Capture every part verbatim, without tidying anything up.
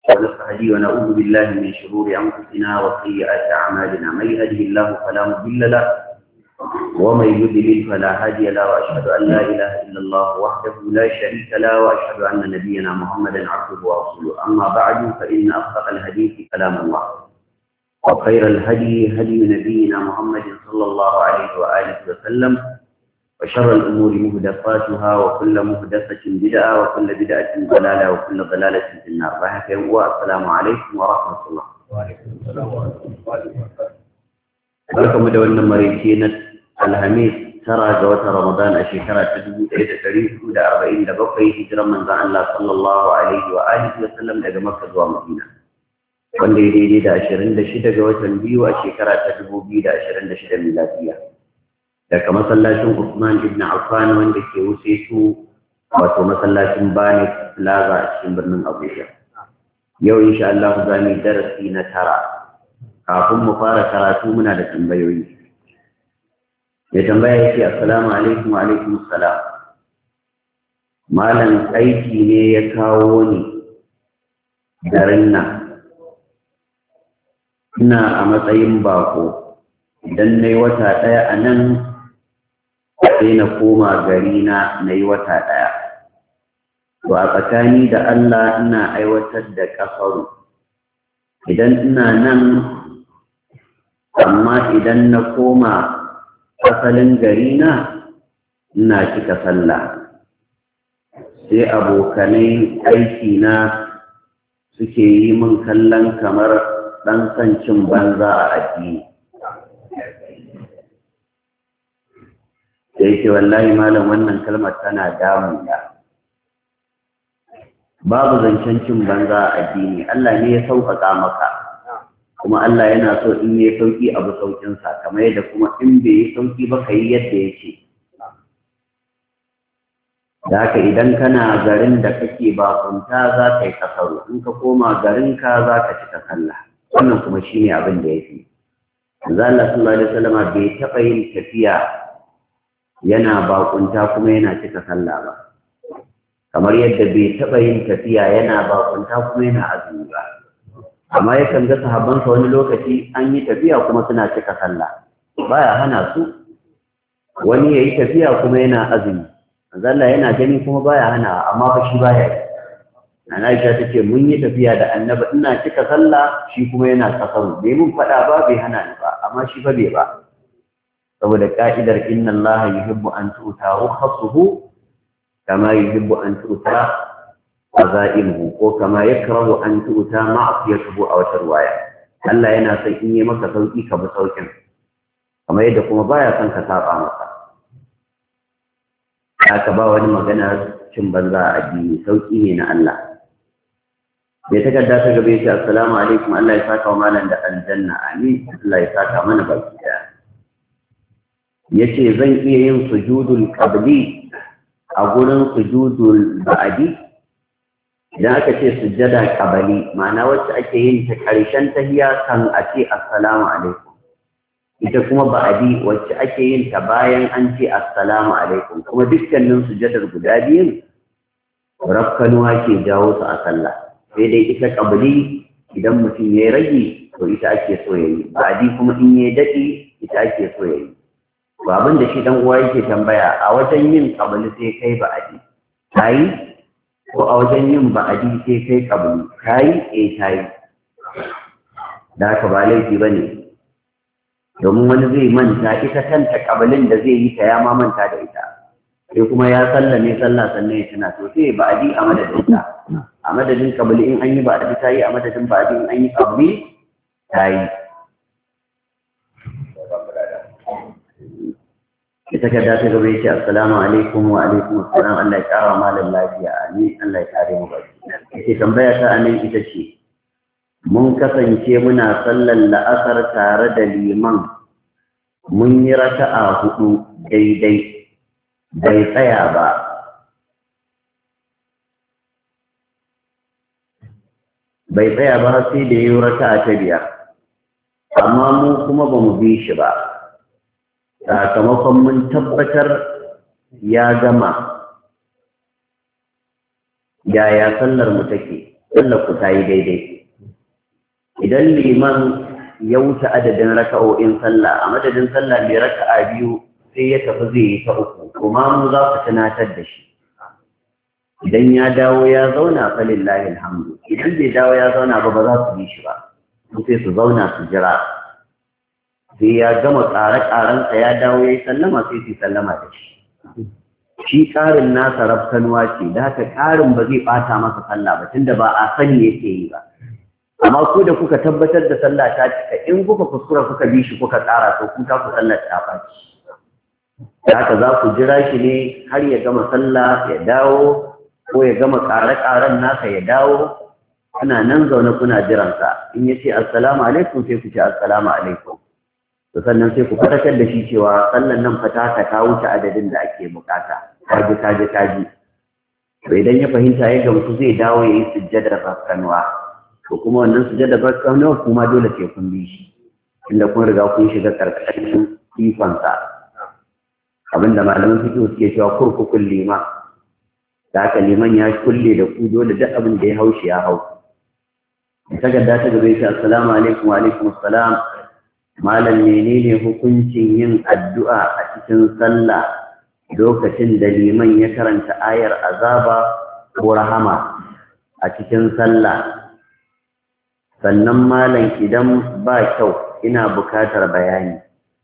ونستهدي ونعوذ بالله من شرور أنفسنا وسيئات أعمالنا من يهده الله فلا مضل له ومن يضلل فلا هادي له وأشهد أن لا إله إلا الله وحده لا شريك له وأشهد أن نبينا محمدا عبده ورسوله أما بعد فإن أصدق الحديث كلام الله وخير الهدي هدي نبينا محمد صلى الله عليه وآله وسلم وشر الأمور مهدفاتها وكل مهدفة بدعة وكل بدعة ضلالة وكل ضلالة في النار. والسلام عليكم ورحمة الله. وعليكم السلام ورحمة الله وبركاته. بركم دولنا مريتين الهميس ترى جوات رمضان أشيكرا تدبو إيدا تريد كود أربعين دبقي هجرا من ذا الله صلى الله عليه وآله وسلم لدى مكة ومدينة. wanda ya daidai da ashirin da shida ga watan biyu a shekara ta dubu biyu da ashirin da shida miladiya daga masallacin Usman ibn Affan wanda ke wuce su wato masallacin Bani Plaza a cikin birnin Abuja. Yau insha Allah za mu yi darasi na tara. Kafin mu fara karatu muna da tambayoyi. Ya tambaya yake assalamu alaikum wa alaikum assalam. Malam aiki ne ya kawo ni garin nan. Ina a matsayin bako idan na yi wata ɗaya a nan sai na koma gari na na yi wata ɗaya. To a tsakani da Allah ina aiwatar da ƙasaru. Idan ina nan amma idan na koma asalin gari na ina cika sallah. Sai abokanai aiki na suke yi min kallon kamar ɗan son cin banza a addini. Da yake wallahi malam wannan kalmar tana damuna. Babu zancen cin banza a addini, Allah ne ya sauƙaƙa maka. Kuma Allah yana so in yi sauƙi abu sauƙinsa, kamar yadda kuma in bai yi sauƙi ba ka yi yadda ya ce. Da haka idan kana garin da kake bakunta za ka yi kasaru, in ka koma garinka za ka cika sallah. Wannan kuma shi ne abin da ya fi. Allah sallallahu Alaihi wasallama bai taɓa yin tafiya yana bakunta kuma yana cika sallah ba. Kamar yadda bai taɓa yin tafiya yana bakunta kuma yana azumi ba. Amma yakan ga sahabbansa wani lokaci an yi tafiya kuma suna cika sallah. Baya hana su. Wani ya yi tafiya kuma yana azumi. Allah yana gani kuma baya hana amma fa shi baya yi. Ana Aisha ta ce mun yi tafiya da annabi ina cika sallah shi kuma yana kasar bai mun faɗa ba bai hana ni ba amma shi fa bai ba saboda ka'idar inna Allah yuhibbu an tu'ta rukhasuhu kama yuhibbu an tu'ta azaimuhu ko kama yakrahu an tu'ta ma'siyatuhu a wata riwaya. Allah yana son in yi maka sauki ka bi saukin kamar yadda kuma baya son ka saba masa. Haka ba wani magana cin banza a addini sauki ne na Allah. Bai takarda ta gabe shi assalamu alaikum Allah ya saka wa malam da aljanna amin Allah ya saka mana baki daya. Yace zan iya yin sujudul qabli a gurin sujudul ba'di idan aka ce sujjada qabli ma'ana wacce ake yin ta karshen tahiyya kan a ce assalamu alaikum. Ita kuma ba'di wacce ake yin ta bayan an ce assalamu alaikum kuma dukkanin sujjadar guda biyun rafkanuwa ke jawo su a sallah. Sai dai ita kabili idan mutum ya rage to ita ake so ya yi ba'adi kuma in ya daɗe ita ake so ya yi. Ba abin da shi dan uwa yake tambaya a wajen yin kabili sai kai ba'adi ta yi ko a wajen yin ba'adi sai kai kabili ta yi eh ta yi. Da haka ba laifi ba ne domin wani zai manta ita kanta kabilin da zai yi ta ya ma manta da ita. Sai kuma ya sallame sallah sannan ya tuna to sai ba'adi a madadin ta. A madadin kabili in an yi ba'adi ta yi a madadin ba'adi in an yi kabili ta yi. Ita ka dace gaba ya ce assalamu alaikum wa alaikum assalam Allah ya kara malam lafiya amin Allah ya kare mu baki. Ita tambaya ta anan ita ce mun kasance muna sallar la'asar tare da liman mun yi raka'a hudu daidai bai tsaya ba. Bai tsaya ba sai da yi raka'a ta biyar, amma mu kuma ba mu bi shi ba, sakamakon mun tabbatar ya gama. Yaya sallar mu take? sallar ku ta yi daidai. Idan liman ya wuce adadin raka'o'in sallah, a madadin sallah mai raka'a biyu sai ya tafi zai yi ta uku, kuma mu za ku tunatar da shi. Idan ya dawo ya zauna falillahi alhamdu, idan bai dawo ya zauna ba ba za su yi shi ba, sai su zauna su jira. Sai ya gama ƙare-ƙarensa ya dawo ya yi sallama sai su sallama da shi. Shi ƙarin nasa rafkanuwa ce, da haka ƙarin ba zai ɓata masa sallah ba, tunda ba a sani yake yi ba. Amma ku da kuka tabbatar da sallah ta cika, in kuka kuskura kuka bi shi kuka ƙara to ku ta ku sallar ta ɓaci. Da haka za ku jira shi ne har ya gama sallah ya dawo, ko ya gama ƙare-ƙaren nasa ya dawo, kuna nan zaune kuna jiransa. In ya ce assalamu alaikum sai ku ce assalamu alaikum. To sannan sai ku fatakar da shi cewa sallan nan fata ka ta wuce adadin da ake bukata. Kaji kaji kaji. To idan ya fahimta ya gamsu zai dawo ya yi sujjadar rafkanuwa. To kuma wannan sujjadar rafkanuwa kuma dole sai kun bi shi. Inda kun riga kun shiga karkashin ikonsa. Abinda malaman fiqh suke cewa kurkukun liman. Da haka liman ya kulle da ku dole duk abin da ya haushi ya hau. Takarda ta gaba ya assalamu alaikum wa alaikum assalam. Malam menene hukuncin yin addu'a a cikin sallah lokacin da liman ya karanta ayar azaba ko rahama a cikin sallah? Sannan malam idan ba kyau ina bukatar bayani.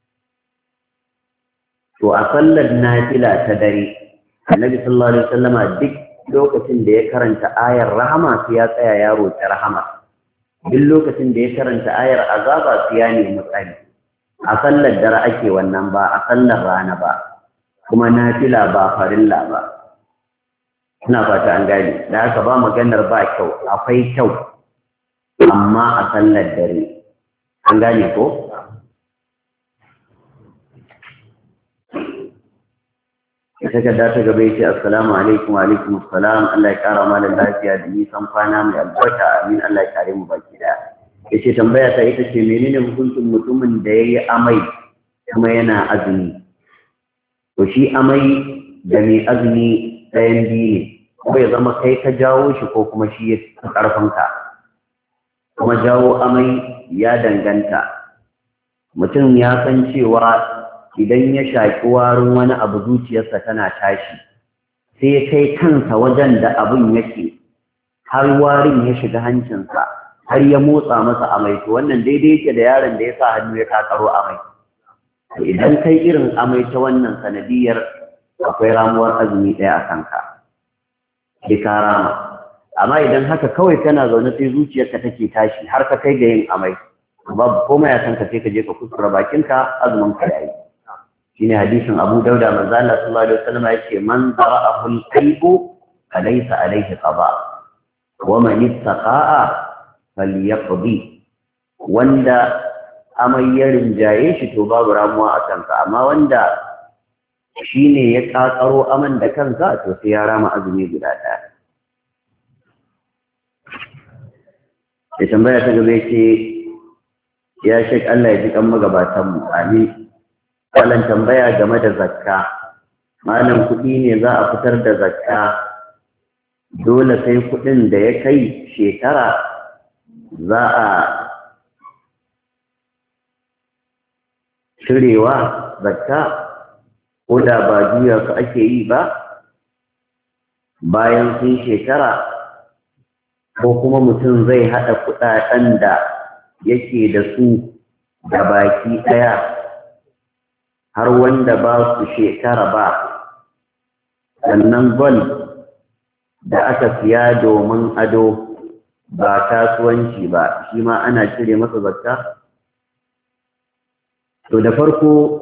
To a sallar nafila ta dare Annabi sallallahu alaihi wasallama duk lokacin da ya karanta ayar rahama sai ya tsaya ya roƙi rahama. Duk lokacin da ya karanta ayar azaba sai ya nemi tsari. A sallar dare ake wannan ba a sallar rana ba, kuma nafila ba farilla ba. Ina fata an gane. Da haka ba maganar ba kyau, akwai kyau amma a sallar dare. An gane ko? Ita da ta gaba yace assalamu alaikum wa alaikum assalam. Allah ya kara malam lafiya da nisan kwana mai albarka, amin. Allah ya kare mu baki daya. Yace tambaya ta ita ce menene hukuncin mutumin da yayi amai kuma yana azumi? To shi amai da mai azumi ɗayan biyu ne, ko ya zama kai ka jawo shi ko kuma shi ya karfin ka. Kuma jawo amai ya danganta. Mutum ya san cewa idan ya shaƙi warin wani abu zuciyarsa tana tashi, sai ya kai kansa wajen da abin yake har warin ya shiga hancinsa har ya motsa masa amai, to wannan daidai yake da yaron da ya sa hannu ya kakaro amai. To idan kai irin amai ta wannan sanadiyar akwai ramuwar azumi ɗaya a kanka, sai ka rama. Amma idan haka kawai kana zaune sai zuciyarka take tashi har ka kai ga yin amai, babu komai a kanka, sai ka je ka kuskura bakinka, azumin ka yayi. Shine hadisin Abu Dauda manzo Allah sallallahu alaihi wasallam yake man zara'ahu al-qalbu falaysa alayhi qada wa man istaqa'a falyaqdi. Wanda amai ya rinjaye shi to babu ramuwa a kansa, amma wanda shine ya kakaro aman da kansa to sai ya rama azumi guda ɗaya. Ya tambaya ta gaba yace ya shek Allah ya ji kan magabatan mu, amin. Malam tambaya game da zakka. Malam kuɗi ne za a fitar da zakka, dole sai kuɗin da ya kai shekara za a cirewa zakka, ko da ba juya su ake yi ba bayan sun shekara, ko kuma mutum zai haɗa kuɗaɗen da yake da su da baki ɗaya har wanda ba su shekara ba, sannan gol da aka siya domin ado ba kasuwanci ba shi ma ana cire masa zakka. To da farko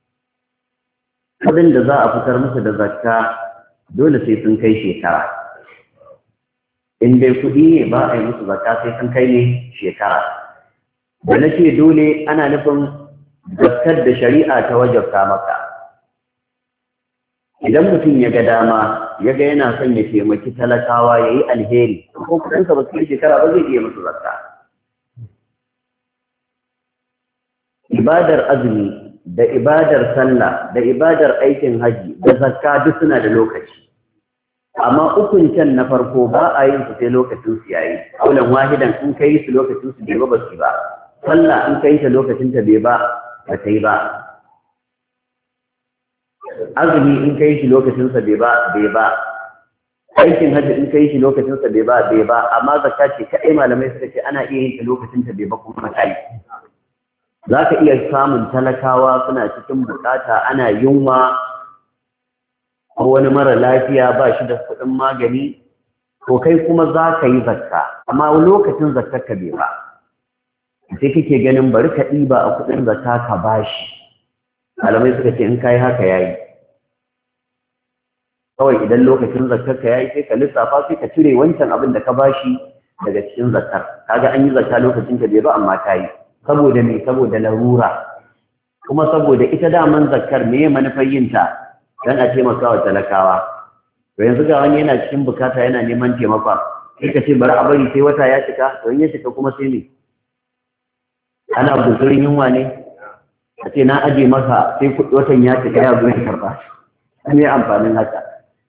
kudin da za a fitar masa da zakka dole sai sun kai shekara. In dai kudi ne ba a yi musu zakka sai sun kai ne shekara. Da nake dole ana nufin zakkar da shari'a ta wajabta maka. Idan mutum ya ga dama ya ga yana son ya taimaki talakawa ya yi alheri, ko kudinsa ba su yi shekara ba zai iya musu zakka. Ibadar azumi da ibadar sallah da ibadar aikin haji da zakka duk suna da lokaci. amma ukun can na farko ba a yin su sai lokacin su yayi kaulan wahidan in kai su lokacin su bai ba su ba sallah in kai ta lokacin ta bai ba ba ta yi ba azumi in kai shi lokacin sa bai ba bai ba aikin hajji in kai shi lokacin sa bai ba bai ba amma zakka ce kai malamai suka ce ana iya yin ta lokacin ta bai ba kuma kai zaka iya samun talakawa suna cikin bukata ana yunwa ko wani mara lafiya ba shi da kuɗin magani to kai kuma za ka yi zakka amma lokacin zakkar ka bai ba sai kake ganin bari ka ɗiba a kuɗin zakka ka bashi malamai suka ce in kai haka yayi kawai idan lokacin zakkar ka yayi sai ka lissafa sai ka cire wancan abin da ka bashi daga cikin zakkar kaga an yi zakka lokacin ka bai ba amma ta yi saboda me saboda larura kuma saboda ita daman zakkar me manufar yin ta dan a taimaka wa talakawa to yanzu ga wani yana cikin bukata yana neman taimaka sai ka ce bari a bari sai wata ya cika to in ya cika kuma sai ne ana guzurin yunwa ne a ce na aje maka sai watan ya cika ya zo ya karba ne amfanin haka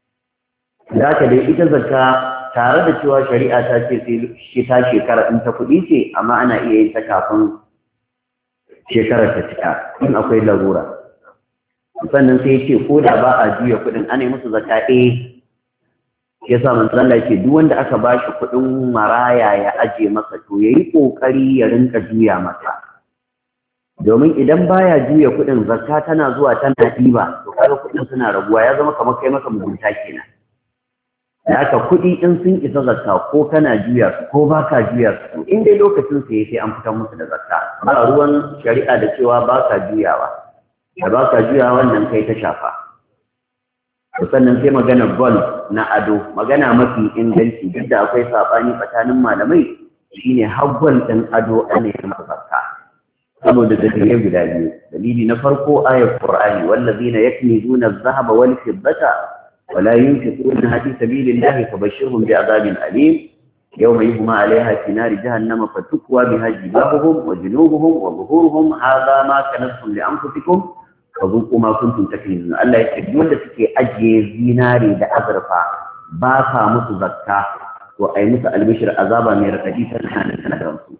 da ka dai ita zakka tare da cewa shari'a ta ce sai shi ta shekara in ta kuɗi ce amma ana iya yin ta kafin shekarar ta cika in akwai larura sannan sai ya ce ko da ba a juya kuɗin ana yi musu zakka eh ya sa manzo Allah yake duk wanda aka ba shi kuɗin maraya ya aje masa to yayi kokari ya rinka juya masa domin idan baya juya kuɗin zakka tana zuwa tana ɗiba to kaga kuɗin suna raguwa ya zama kamar kai maka mugunta kenan da aka kuɗi in sun isa zakka ko kana juya su ko baka juya su in dai lokacin su sai an fitar musu da zakka ba ruwan shari'a da cewa baka juyawa da ba ka juya wannan kai ta shafa sannan sai magana gol na ado magana mafi inganci duk da akwai saɓani tsakanin malamai shine haggwal ɗin ado ana yin masa saboda dalilai guda biyu dalili na farko ayat qur'ani wallazina yaknizuna adh-dhahaba wal fiddata wa la yunfiquna fi sabilillahi fabashshirhum bi'adabin alim yawma yuhma 'alayha fi nari jahannama fatukwa biha jibahuhum wa junubuhum wa zuhuruhum hadha ma kanastum li anfusikum fazuqu ma kuntum taknizun Allah yake duk wanda suke ajiye zinare da azurfa ba sa musu zakka to ai musu albishir azaba mai radadi tana tana da su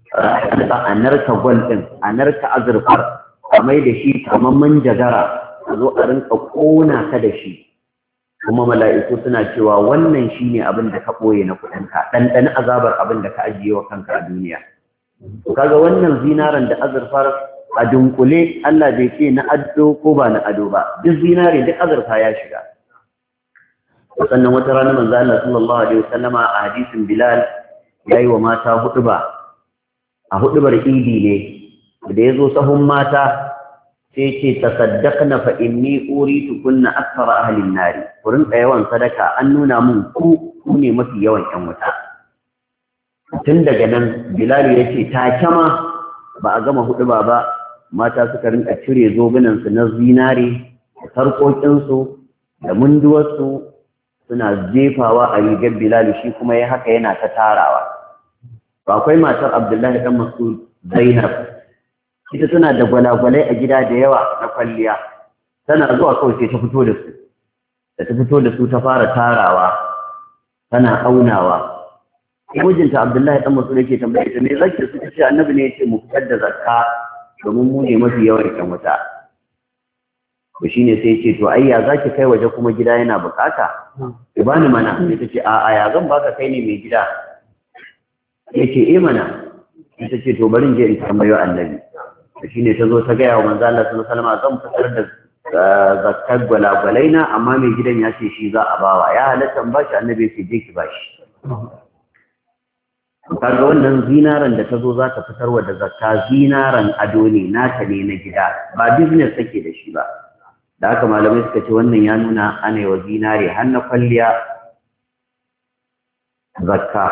a narka gwal din a narka azurfar a mai da shi kamar manjagara a zo a rinka kona ka da shi kuma mala'iku suna cewa wannan shine abin da ka boye na kudinka dan azabar abin da ka ajiye wa kanka a duniya to kaga wannan zinaran da azurfar a dunkule Allah bai ce na ado ko ba na ado ba duk zinare duk azurfa ya shiga sannan wata rana manzo Allah sallallahu alaihi wasallama a hadisin Bilal yayi wa mata huduba a hudubar idi ne da yazo sahun mata sai ce tasaddaqna fa inni uritu kunna akthara ahli an-nar kurin yawan sadaka an nuna mun ku ku ne mafi yawan yan wuta tun daga nan Bilal yace ta kama ba a gama huduba ba mata suka rinka cire zogunansu na zinare da sarƙoƙinsu da munduwarsu suna jefawa a rigar Bilal shi kuma ya haka yana ta tarawa. Ba akwai matar Abdullahi ɗan Mas'ud Zainab ita tana da gwalagwalai a gida da yawa na kwalliya tana zuwa kawai sai ta fito da su da ta fito da su ta fara tarawa tana aunawa. Mijinta Abdullahi ɗan Mas'ud yake tambaye ta me zaki su ce annabi ne ya ce mu fitar da zakka domin mu ne mafi yawan ƴan wuta. To shine sai ce to ai ya zaki kai waje kuma gida yana bukata? Ki bani mana. Sai ta ce a a ya zan baka kai ne mai gida. Yace eh mana. Sai ta ce to bari in je in tambayo annabi. To shine ta zo ta ga wa manzo Allah sallallahu alaihi wasallam zan fitar da zakkar gwalagwalai na amma mai gidan ya ce shi za a bawa ya halatta bashi annabi sai je ki bashi. Kaga wannan zinaran da ta zo za ta fitarwa da zakka zinaran ado ne nata ne na gida ba business take da shi ba da haka malamai suka ce wannan ya nuna ana yi wa zinare har na kwalliya zakka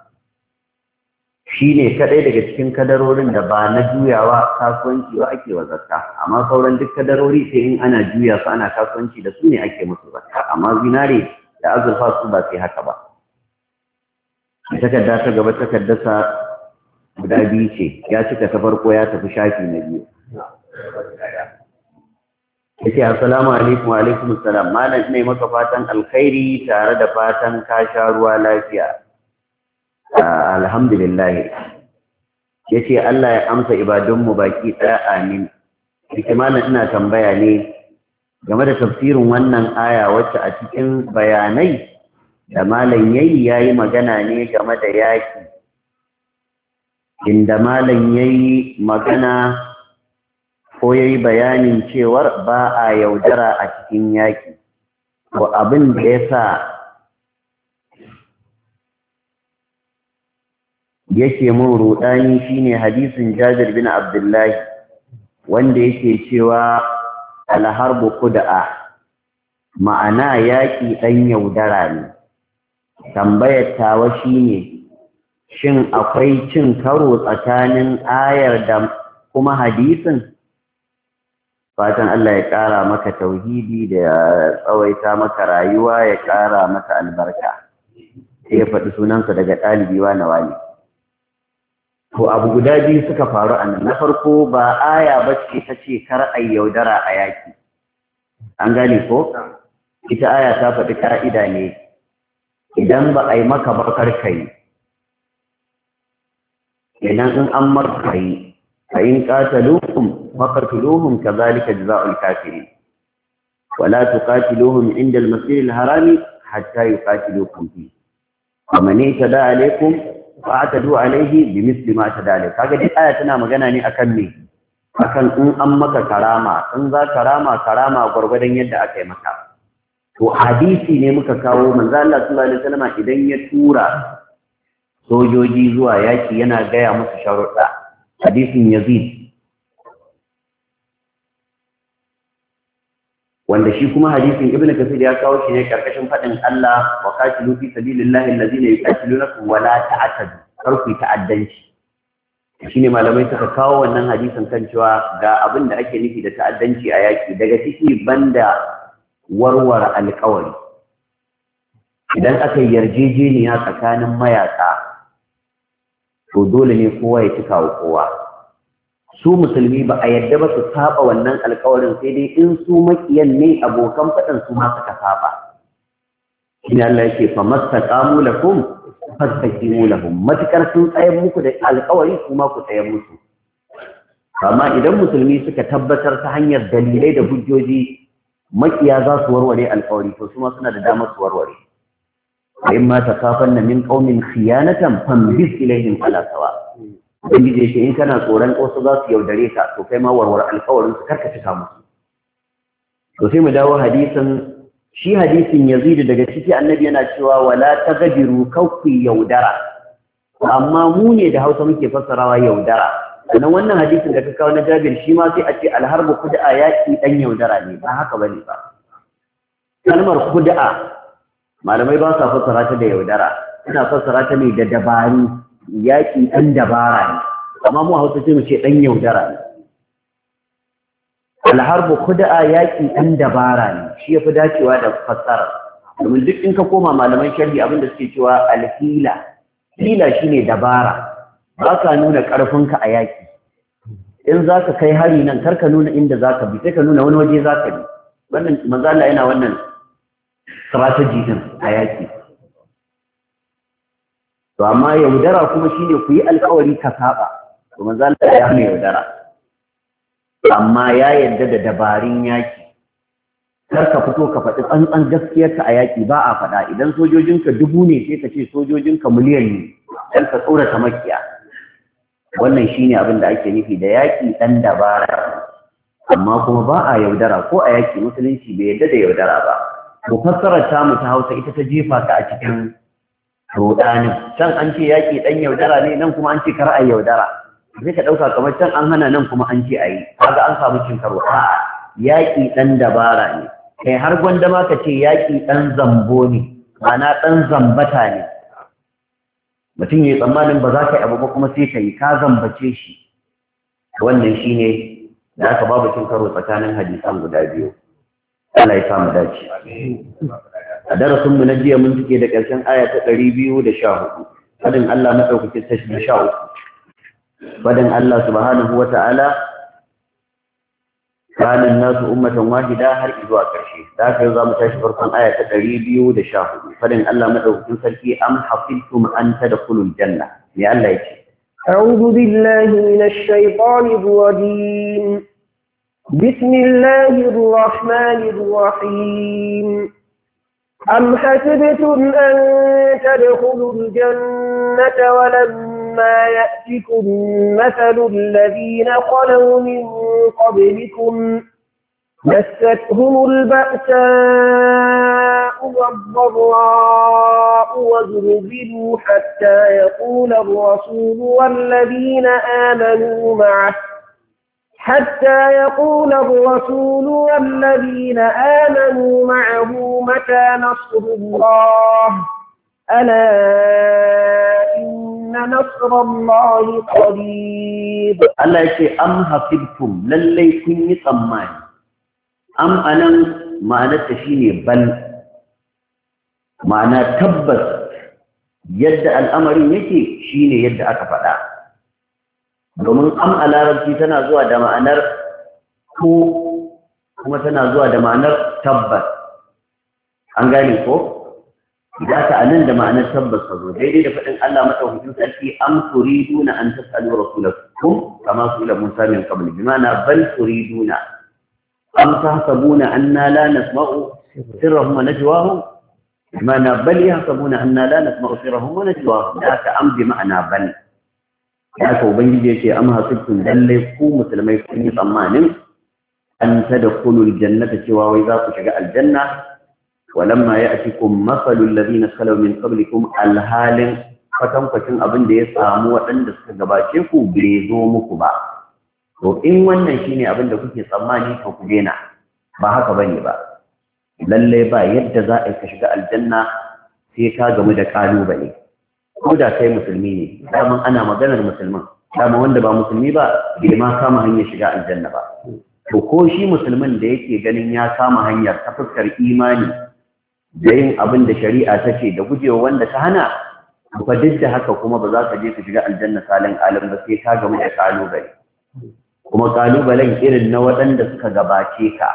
shi ne kaɗai daga cikin kadarorin da ba na juyawa kasuwanci ba ake wa zakka amma sauran duk kadarori sai in ana juya su ana kasuwanci da su ne ake musu zakka amma zinare da azurfa su ba sai haka ba. Takarda ta gaba takardarsa guda biyu ce ya cika ta farko ya tafi shafi na biyu yace assalamu alaikum wa alaikum assalam, malam ina maka fatan alkhairi tare da fatan ka sha ruwa lafiya. Alhamdulillah. Yace Allah ya amsa ibadunmu baki ɗaya, amin. Yace malam ina tambaya ne game da tafsirin wannan aya wacce a cikin bayanai da malam yayi yayi magana ne game da yaki, inda malam yayi magana ko yayi bayanin cewar ba a yaudara a cikin yaki. Ko abin da yasa yake mun rudani shine hadisin Jabir bin Abdullah wanda yake cewa al-harbu qud'a, ma'ana yaki dan yaudara ne. Tambayar tawa shine shin akwai cin karo tsakanin ayar da kuma hadisin? Fatan Allah ya ƙara maka tauhidi da ya tsawaita maka rayuwa, ya ƙara maka albarka. Sai ya faɗi sunansa daga ɗalibi na wani. To abu guda biyu suka faru a nan. Na farko ba aya ba ce ta ce kar a yaudara a yaƙi. An gane ko? Ita aya ta faɗi ka'ida ne. Idan ba a yi maka bakar kai, idan in an maka kai, فإن قاتلوهم فقتلوهم كذلك جزاء الكافرين ولا تقاتلوهم عند المسجد الحرام حتى يقاتلوكم فيه ومن اعتدى عليكم فاعتدوا عليه بمثل ما اعتدى عليكم. kaga duk aya tana magana ne akan me, akan in an maka karama, in za karama karama gurgurdan yadda aka yi maka. To hadisi ne muka kawo, manzo Allah sallallahu alaihi wasallam idan ya tura sojoji zuwa yaki yana gaya musu sharuɗa. Hadisin Yazid, wanda shi kuma hadisin Ibn Kathir ya kawo shi ne karkashin faɗin Allah wa qatilu fi sabilillahi allazina yuqatilunakum wa la ta'tadu, karku ta'addanci. Shine malamai suka kawo wannan hadisin kan cewa ga abin da ake nufi da ta'addanci a yaki, daga ciki banda warware alƙawari. Idan aka yarjejeniya tsakanin mayaka, to dole ne kowa ya cika wa kowa. Su musulmi ba a yadda ba su saba wannan alkawarin, sai dai in su makiyan ne abokan faɗan su ma suka saba. Shine Allah yake fa mastaqamu lakum fastaqimu lahum, matakar sun tsayar muku da alkawari kuma ku tsayar musu. Amma idan musulmi suka tabbatar ta hanyar dalilai da hujjoji makiya za su warware alkawari, to su ma suna da damar su warware. وإما تخافن من قوم خيانة فانبذ إليهم على سواء. Ubangiji yake in kana tsoron wasu za su yaudare ka, to kai ma warware alƙawarin su karka cika musu. To sai mu dawo hadisin, shi hadisin Yazid daga ciki annabi yana cewa wala tagadiru kawfi yaudara. Amma mu ne da Hausa muke fassarawa yaudara. Sannan wannan hadisin da ka kawo na Jabir shi ma sai a ce alharbu khud'a, yaki dan yaudara ne, ba haka bane ba. Kalmar khud'a malamai ba sa fassara ta da yaudara, ina fassara ta ne da dabari, yaƙi ɗan dabara ne, amma mu Hausa ce mu ce ɗan yaudara ne. Alharbu khud'a, yaƙi ɗan dabara ne, shi yafi dacewa da fassara. Domin duk in ka koma malaman sharhi abin da suke cewa alhila, hila shine dabara, ba ka nuna ƙarfinka a yaƙi. In za ka kai hari nan kar ka nuna inda za ka bi, sai ka nuna wani waje za ka bi. Wannan manzo Allah yana wannan strategy din a yaki. To amma yaudara kuma shine ku yi alƙawari ka saba, to manzo Allah ya hana yaudara, amma ya yarda da dabarun yaki. Kar ka fito ka faɗi tsantsan gaskiyarka a yaki, ba a faɗa. Idan sojojinka dubu ne sai ka ce sojojinka miliyan ne, dan ka tsorata makiya. Wannan shine abin da ake nufi da yaki dan dabara, amma kuma ba a yaudara ko a yaki. Musulunci bai yarda da yaudara ba. Mufassarar tamu ta Hausa ita ta jefa ka a cikin rodanin. Can an ce yaƙi ɗan yaudara ne, nan kuma an ce kar a yaudara. Sai ka ɗauka kamar can an hana, nan kuma an ce a yi. Kaga an samu cin karo. A'a, yaƙi ɗan dabara ne. Kai har gwanda ma ka ce yaƙi ɗan zambo ne, ma'ana ɗan zambata ne. Mutum ya yi tsammanin ba za ka yi abu ba kuma sai ka yi, ka zambace shi. Wannan shi ne da aka babu cin karo tsakanin hadisan guda biyu. Allah ya samu dace. A darasin mu na jiya mun cike da ƙarshen aya ta ɗari biyu da sha hudu. Fadin Allah madaukakin tashi sha uku. Fadin Allah subhanahu wa ta'ala kana nasu ummatan wahida har zuwa ƙarshe. Da haka yau zamu tashi farkon aya ta ɗari biyu da sha hudu. Fadin Allah madaukakin sarki am hafiztum an tadkhulul janna. Ya Allah yake. أعوذ بالله من الشيطان الرجيم. بسم الله الرحمن الرحيم. أم حسبتم أن تدخلوا الجنة ولما يأتكم مثل الذين خلوا من قبلكم مستهم البأساء والضراء وزلزلوا حتى يقول الرسول والذين آمنوا معه حتى يقول الرسول والذين آمنوا معه متى نصر الله ألا إن نصر الله قريب. الله يقول أم حسبتم للي كن يطمئن أم أنا معنى تشيني بل معنى تبس يد الأمر يكي شيني يد أكفدا. domin am a larabci tana zuwa da ma'anar ko kuma tana zuwa da ma'anar tabbas an gane ko idan ka anan da ma'anar tabbas ka zo daidai da faɗin Allah madaukakin sarki am turiduna an tasalu rasulakum kama su'ila Musa min qabl bimana bal turiduna am tahsabuna anna la nasma'u sirrahum wa najwahum bimana bal yahsabuna anna la nasma'u sirrahum wa najwahum da ka am bi ma'ana bal. Ya ka Ubangiji yake am hasibtum lalle ku musulmai kun yi tsammanin an tadkhulul jannata cewa wai za ku shiga aljanna walamma ya'tikum masalul ladina khalaw min qablikum alhalin kwatankwacin abin da ya samu waɗanda suka gabace ku bai zo muku ba. To in wannan shine abin da kuke tsammani to ku daina ba haka bane ba. Lalle ba yadda za a ka shiga aljanna sai ka gamu da kalubale. Ko da kai musulmi ne, daman ana maganar musulman, dama wanda ba musulmi ba, bai ma kama hanyar shiga aljanna ba. To ko shi musulmin da yake ganin ya kama hanyar ta fuskar imani da yin abin da shari'a ta ce da gujewa wanda ta hana, ba duk da haka kuma ba za ka je ka shiga aljanna salin alim ba sai ka gamu da kalubale. Kuma kalubalen irin na waɗanda suka gabace ka.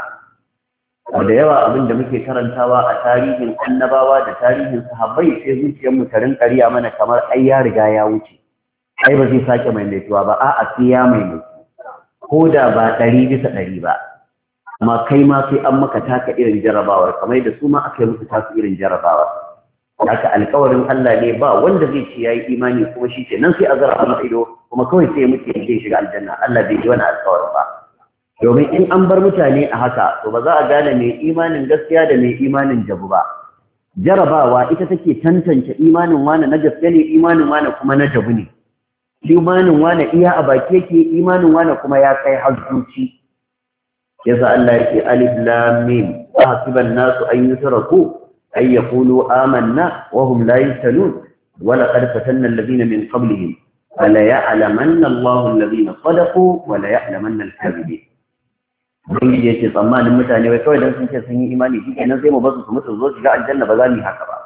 da yawa abin da muke karantawa a tarihin annabawa da tarihin sahabbai sai zuciyarmu ta rinka riya mana kamar ai ya riga ya wuce ai ba zai sake maimaituwa ba a'a sai ya maimaitu ko da ba ɗari bisa ɗari ba amma kai ma sai an maka taka irin jarabawar kamar da su ma aka yi musu tasu irin jarabawar haka alƙawarin Allah ne ba wanda zai ce yayi imani kuma shi ke nan sai a zara masa ido kuma kawai sai muke zai shiga aljanna Allah bai yi wani alƙawarin ba domin in an bar mutane a haka to ba za a gane mai imanin gaskiya da mai imanin jabu ba jarabawa ita take tantance imanin wani na gaskiya ne imanin wani kuma na jabu ne imanin wani iya a baki yake imanin wani kuma ya kai har zuci yasa Allah yake alif lam mim ahsiban nasu an yutraku ay yaqulu amanna wa hum la yaftanun wa laqad fatanna alladhina min qablihim fala ya'lamanna Allahu alladhina sadaqu wa la ya'lamanna al-kadhibin Ubangiji ya ce tsammanin mutane wai kawai don sun ce sun yi imani shi kenan sai mu basu su mutu zo shiga aljanna ba za mu yi haka ba.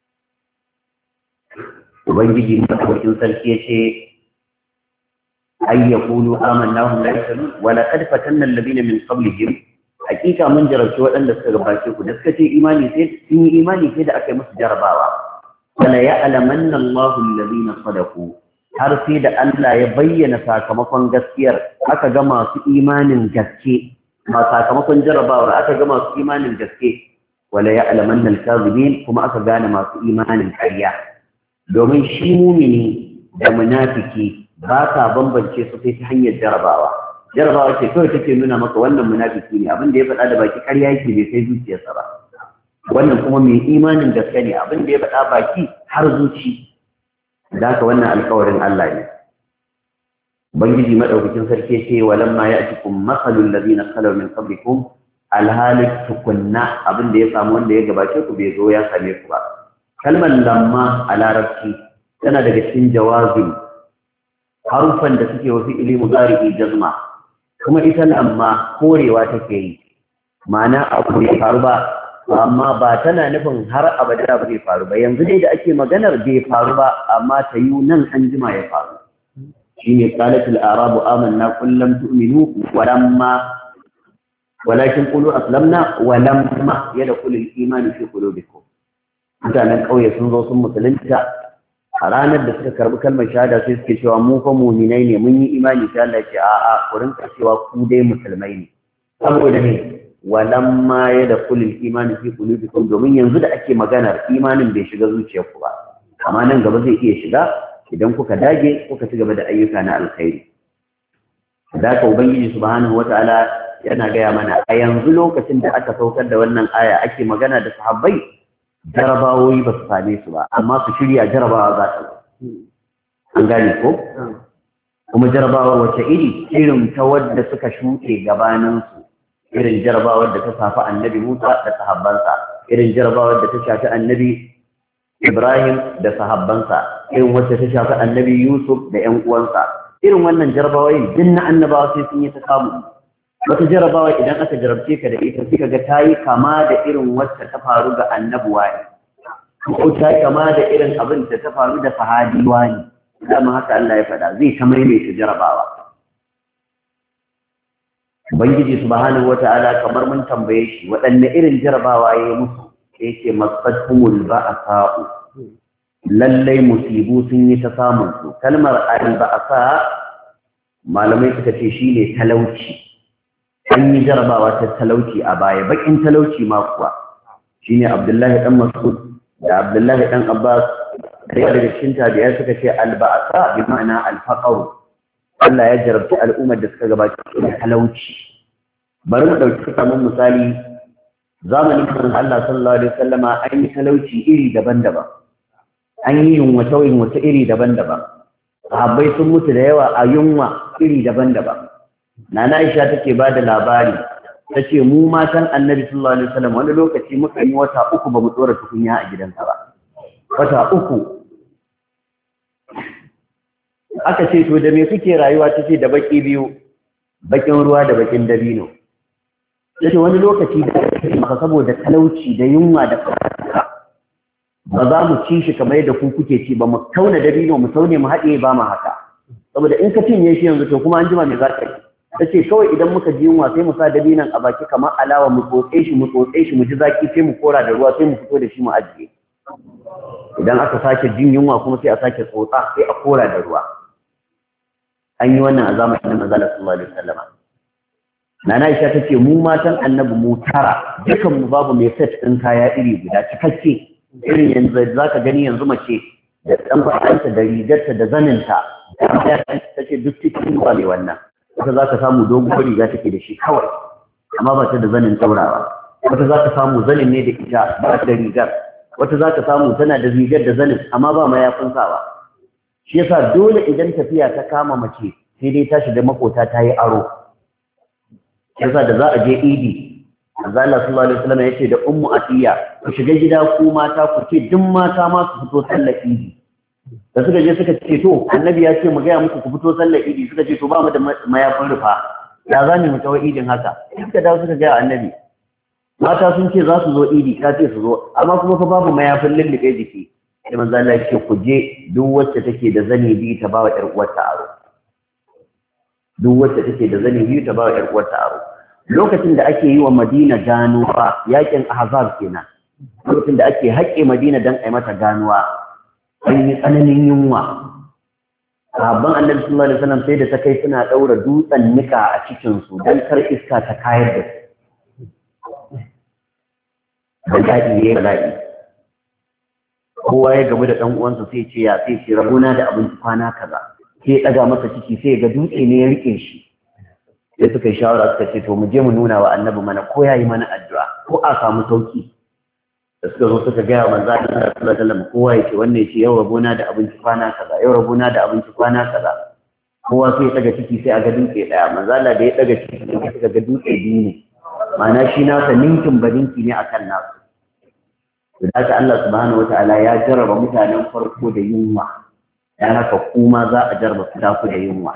Ubangiji madaukakin sarki ya ce ay yaqulu amanna hum la yaftanun wa laqad fatanna alladhina min qablihim hakika mun jarabci waɗanda suka gabace ku da suka ce imani sai sun yi imani sai da aka yi musu jarabawa. Wala ya'lamanna Allahu alladhina sadaqu har sai da Allah ya bayyana sakamakon gaskiyar aka ga masu imanin gaske ma sakamakon jarabawar aka ga masu imanin gaske wala ya'lamanna al-kadhibin kuma aka gane masu imanin ƙarya domin shi mumini da munafiki ba ka bambance su sai ta hanyar jarabawa jarabawa ce kawai take nuna maka wannan munafiki ne abin da ya faɗa da baki ƙarya yake bai sai zuciyarsa ba wannan kuma mai imanin gaske ne abin da ya faɗa baki har zuci da haka wannan alƙawarin Allah ne Ubangiji madaukakin sarki ce walamma ya'tikum masalul ladina khalaw min qablikum alhalik tukunna abin da ya samu wanda ya gabace ku bai zo ya same ku ba kalmar lamma a larabci tana daga cikin jawazim harufan da suke wasu ilimu zari'i jazma kuma ita lamma korewa take yi ma'ana abu bai faru ba amma ba tana nufin har abada ba zai faru ba yanzu dai da ake maganar bai faru ba amma ta yi nan an jima ya faru shine qalatul arabu amanna qul lam tu'minu walamma walakin qulu aslamna wa lamma yadkhul al-iman fi qulubikum mutanen kauye sun zo sun musulunta a ranar da suka karbi kalmar shahada sai suke cewa mu fa mu'minai ne mun yi imani sai Allah ya ce a'a ku rinka cewa ku dai musulmai ne saboda ne walamma yadkhul al-iman fi qulubikum domin yanzu da ake maganar imanin bai shiga zuciyarku ba amma nan gaba zai iya shiga idan kuka dage kuka ci gaba da ayyuka na alkhairi da ka ubangiji subhanahu wataala yana gaya mana a yanzu lokacin da aka saukar da wannan aya ake magana da sahabbai jarabawoyi ba su same su ba amma su shirya jarabawa za ta an gane ko kuma jarabawar wace iri irin ta wadda suka shuke gabanin su irin jarabawar da ta shafi annabi Musa da sahabbansa irin jarabawar da ta shafi annabi Ibrahim da sahabbansa irin wacce ta shafi annabi Yusuf da ƴan uwansa irin wannan jarabawoyin din na annabawa sai sun yi ta samu wata jarabawa idan aka jarabce ka da ita sai kaga tayi kama da irin wacce ta faru ga annabuwa ne ko tayi kama da irin abin da ta faru da sahabiwa ne dama haka Allah ya faɗa zai ta maimaita jarabawa Ubangiji subhanahu wata'ala kamar mun tambaye shi waɗanne irin jarabawa ya yi musu yake masfatumul ba'sa'u lallai musibu sun yi ta samun su kalmar al-ba'sa malamai suka ce shine talauci an yi jarabawa ta talauci a baya bakin talauci ma kuwa shine Abdullahi dan Mas'ud da Abdullahi dan Abbas da daga cikin tabi'ai suka ce al-ba'sa bi ma'ana al-faqr Allah ya jarabta al'ummar da suka gabata da talauci bari mu dauki kamar misali zamanin kan Allah sallallahu alaihi wasallama an yi talauci iri daban-daban an yi yunwa ta yunwa iri daban-daban sahabbai sun mutu da yawa a yunwa iri daban-daban Nana Aisha take ba da labari tace mu matan Annabi sallallahu alaihi wasallam wani lokaci muka yi wata uku ba mu tsora tukunya a gidansa ba wata uku aka ce to da me kuke rayuwa tace da baki biyu bakin ruwa da bakin dabino yace wani lokaci da maka saboda talauci da yunwa da fara ba za mu ci shi kamar yadda ku kuke ci ba mu tauna dabino mu taune mu haɗe ba mu haka saboda in ka cinye shi yanzu to kuma an jima me za ka yi tace kawai idan muka ji yunwa sai mu sa dabinon a baki kamar alawa mu tsotse shi mu tsotse shi mu ji zaki sai mu kora da ruwa sai mu fito da shi mu ajiye idan aka sake jin yunwa kuma sai a sake tsotsa sai a kora da ruwa an yi wannan a zamanin manzo sallallahu alaihi wasallam Nana Aisha tace mu matan Annabi mu tara dukan mu babu mai set din kaya iri guda cikakke irin yanzu zaka gani yanzu mace da dan fa'anta da rigarta da zaninta tace duk cikin ba mai wannan wata zaka samu dogon riga take da shi kawai amma ba ta da zanin taurawa wata zaka samu zanin ne da ita ba ta da rigar wata zaka samu tana da rigar da zanin amma ba mayafin sawa shi yasa dole idan tafiya ta kama mace sai dai ta shiga makota ta yi aro yasa da za a je idi Allah sallallahu alaihi wasallam yace da ummu atiya ku shiga gida ku mata ku ce duk mata ma su fito sallar idi da suka je suka ce to annabi ya ce mu ga muku ku fito sallar idi suka ce to ba mu da mayafin rufa ya zani mu tawo idin haka suka dawo suka ga annabi mata sun ce za su zo idi ka ce su zo amma kuma fa babu mayafin lullube jiki sai manzo Allah ya ce ku je duk wacce take da zani biyu ta bawa ƴar uwarta aro duk wacce take da zani biyu ta bawa ƴar uwarta aro lokacin da ake yi wa Madina ganuwa yakin Ahzab kenan lokacin da ake haƙe Madina dan ai mata ganuwa an yi tsananin yunwa sahabban Annabi sallallahu alaihi wasallam sai da ta kai suna daura dutsen nika a cikin su dan kar iska ta kayar da su bala'i ne bala'i kowa ya gamu da ɗan uwansa sai ce ya sai ce rabona da abinci kwana kaza sai ya ɗaga masa ciki sai ga dutse ne ya rike shi sai suka yi shawara suka ce to mu je mu nuna wa annabi mana ko ya yi mana addu'a ko a samu sauki da suka zo suka gaya wa manzo Allah sallallahu alaihi wasallam kowa ya ce wannan ya ce yau rabona da abinci kwana kaza yau rabona da abinci kwana kaza kowa sai ya ɗaga ciki sai a ga dutse ɗaya manzo Allah da ya ɗaga ciki sai suka ga dutse biyu ne ma'ana shi nasa ninkin ba ninki ne akan nasu da haka Allah subhanahu wataala ya jarraba mutanen farko da yunwa dan haka kuma za a jarraba ku da yunwa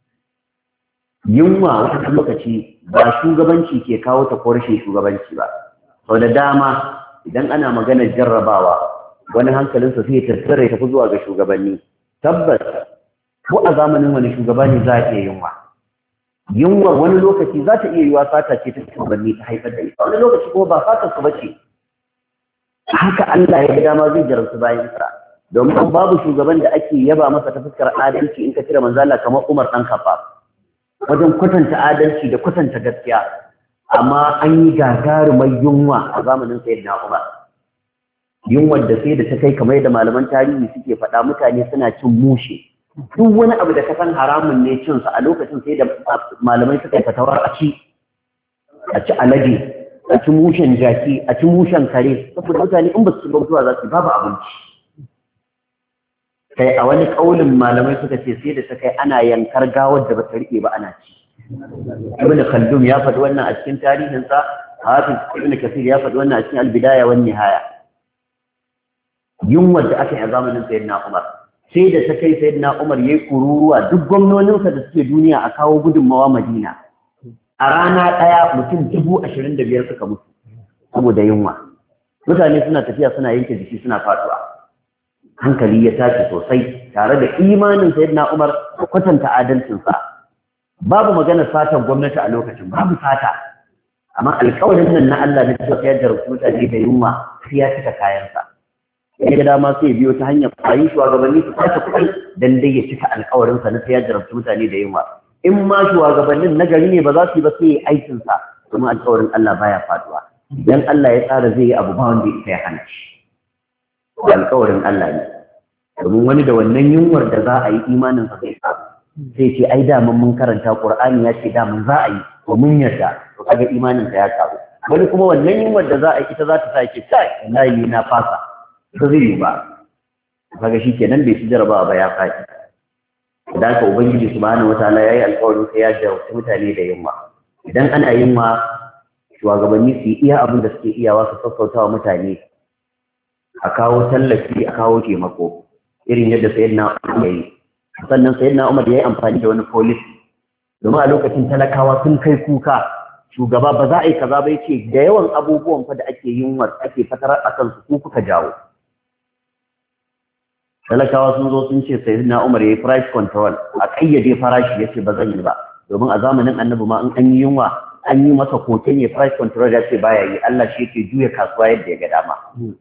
yunwa wata lokaci ba shugabanci ke kawo ta ko rashin shugabanci ba sau da dama idan ana maganar jarrabawa wani hankalinsa sai ya tattare tafi zuwa ga shugabanni tabbas ko a zamanin wani shugaba ne za a iya yunwa yunwa wani lokaci za ta iya yiwa fata ce ta shugabanni ta haifar da ita, wani lokaci kuma ba fatar su bace. Haka Allah ya ga dama zai jarabtu bayan sa, domin babu shugaban da ake yaba masa ta fuskar adalci in ka cire manzo Allah kamar Umar dan Khattab wajen kwatanta adalci da kwatanta gaskiya, amma an yi gagarumar yunwa a zamanin Sayyidina Umar, yunwar da sai da ta kai kamar da malaman tarihi suke faɗa mutane suna cin mushe. Duk wani abu da ka san haramun ne cin sa a lokacin sai da malamai suka yi fatawar a ci a ci alade, a ci mushen jaki, a ci mushen kare, saboda mutane in ba su ga mutuwa za su babu abinci. Kai a wani kaulin malamai suka ce sai da ta kai ana yankar gawar da ba ta rike ba ana ci. Ibn Khaldun ya faɗi wannan a cikin tarihinsa, Hafiz Ibn Kathir ya faɗi wannan a cikin Al-Bidaya wan Nihaya. Yunwar da aka yi a zamanin Sayyidina Umar, sai da ta kai Sayyidina Umar yayi kururuwa duk gwamnoninsa da suke duniya a kawo gudunmawa Madina. A rana ɗaya mutum dubu ashirin da biyar suka mutu saboda yunwa. Mutane suna tafiya suna yanke jiki suna faduwa. Hankali ya tashi sosai tare da imanin Sayyidina Umar da kwatanta adalcinsa. Babu magana satan gwamnati a lokacin, babu sata. Amma alƙawarin nan na Allah ne cewa ya jarumta mutane da yunwa sai ya cika kayansa. Ya ga dama sai biyo ta hanyar kwayi shugabanni su sace kuɗi dan dai ya cika alƙawarinsa na sai ya jarumta mutane da yunwa. In ma shugabannin na gari ne ba za su yi ba sai yi aikinsa, kuma alƙawarin Allah baya faduwa. Idan Allah ya tsara zai yi abu ba wanda ya hana shi. Alƙawarin Allah ne. Domin wani da wannan yunwar da za a yi imaninsa zai sa. Zai ce ai daman mun karanta Qur'ani ya ce daman za a yi ko mun yarda, to kaga imaninsa ya karu. Wani kuma wannan yunwar da za a yi ita za ta sa ke kai wallahi na fasa. Ba zai yi ba. Kaga shi kenan bai ci jarabawa ba ya faɗi. Da haka Ubangiji subhanahu wataala yayi alƙawarin sai ya jarabta mutane da yunwa. Idan ana yunwa, shugabanni su yi iya abin da suke iyawa su sassauta wa mutane, a kawo tallafi, a kawo taimako irin yadda Sayyidina Umar ya yi. Sannan Sayyidina Umar ya yi amfani da wani policy, domin a lokacin talakawa sun kai kuka shugaba ba za a yi kaza ba, yace da yawan abubuwan fa da ake yunwar ake fatarar a kansu ku kuka jawo. Talakawa sun zo sun ce Sayyidina Umar ya yi price control, a kayyade farashi, yace ba zan yi ba, domin a zamanin Annabi ma in an yi yunwa an yi masa koke ne price control ya ce baya yi, Allah shi yake juya kasuwa yadda ya ga dama.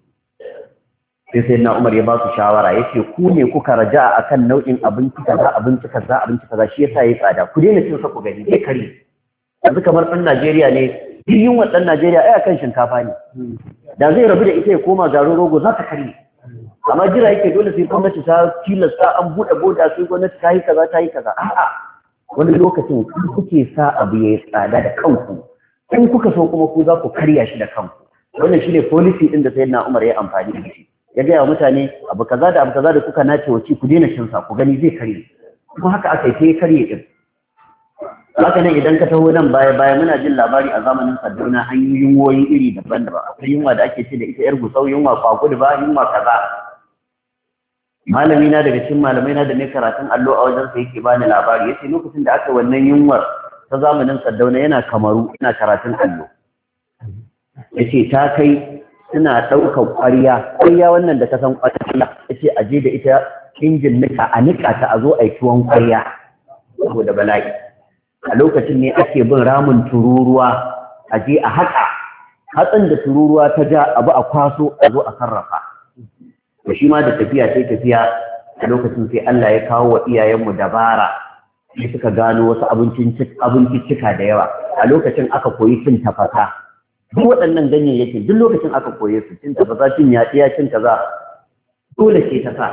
Sai Sayyidina Umar ya ba su shawara, yace ku ne kuka raja akan nau'in abinci kaza abinci kaza abinci kaza shi yasa yayi tsada, ku daina cin sa ku gani sai kare. Yanzu kamar ɗan Najeriya ne, duk yunwa ɗan Najeriya ai akan shinkafa ne, da zai rabu da ita ya koma garin rogo za ta kare. Amma jira yake dole sai gwamnati ta tilasta an buɗe boda sai gwamnati ta yi kaza ta yi kaza. A'a, wani lokacin kuke sa abu ya yi tsada da kanku, in kuka so kuma ku za ku karya shi da kanku. Wannan shine policy din da Sayyidina Umar ya amfani da shi. Ya gaya wa mutane abu kaza da abu kaza da kuka nace wace ku daina cin sa, ku gani zai karye. Kuma haka aka yi sai karye din. Haka nan idan ka taho nan baya baya muna jin labari a zamanin Sardauna an yi yunwoyi iri daban-daban. Akwai yunwa da ake ce da ita yar gusau, yunwa kwakudu ba, yunwa kaza. Malami na daga cikin malamai na da ne karatun allo a wajen sa yake bani labari, yace lokacin da aka wannan yunwar ta zamanin Sardauna yana Kamaru, yana karatun allo. Yace ta kai suna ɗaukar ƙwarya, ƙwarya wannan da ka san ƙwarya, yace a je da ita injin nika a nika ta a zo a yi tuwon ƙwarya saboda bala'i. A lokacin ne ake bin ramin tururuwa a je a haƙa hatsin da tururuwa ta ja abu a kwaso a zo a sarrafa. Da shi ma da tafiya sai tafiya a lokacin sai Allah ya kawo wa iyayenmu dabara, sai suka gano wasu abinciccika da yawa. A lokacin aka koyi cin tafasa. Duk waɗannan ganyayyakin duk lokacin aka koye su, cin tafasa, cin yaɗiya, cin kaza, dole ce ta sa.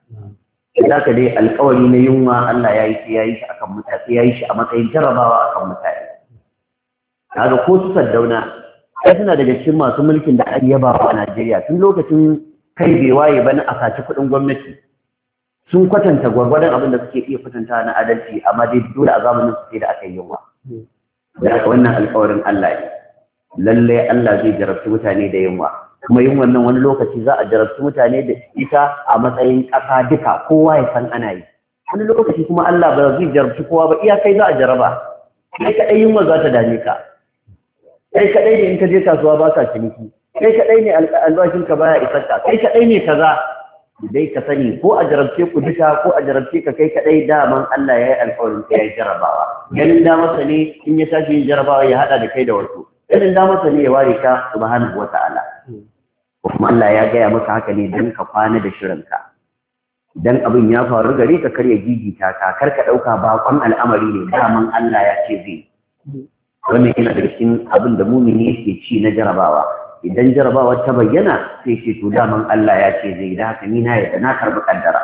Da ka dai alƙawari na yunwa Allah ya yi sai ya yi shi akan mutane, ya yi shi a matsayin jarrabawa akan mutane. Kaga ko su Sardauna, sai suna daga cikin masu mulkin da ake yaba a Najeriya tun lokacin kai bai waye ba na a saci kuɗin gwamnati. Sun kwatanta gwargwadon abin da suke iya kwatanta na adalci, amma dai dole a zamanin su sai da aka yi yunwa. Da haka wannan alƙawarin Allah ne. Lallai Allah zai jarabci mutane da yunwa. Kuma yin wannan wani lokaci za a jarabci mutane da ita a matsayin ƙasa duka, kowa ya san ana yi. Wani lokaci kuma Allah ba zai jarabci kowa ba, iya kai za a jaraba. Kai kaɗai yunwa za ta dame ka. Kai kaɗai ne in ka je kasuwa ba ka ciniki. Kai kaɗai ne albashinka baya isarka. Kai kaɗai ne kaza. dai ka sani ko a jarabce ku duka ko a jarabce ka kai kadai daman Allah ya yi alƙawarin kai ya jarabawa ganin da masa ne in ya tashi yin jarabawa ya hada da kai da wasu ganin da masa ne ya ware ka subhanahu wata'ala kuma Allah ya gaya maka haka ne dan ka kwana da shirinka dan abin ya faru gare ka karya gigita ka kar ka dauka bakon al'amari ne daman Allah ya ce zai wannan yana daga cikin abin da mumini yake ci na jarabawa idan jarabawa ta bayyana sai ce to daman Allah ya ce zai da haka ni na yadda na karbi kaddara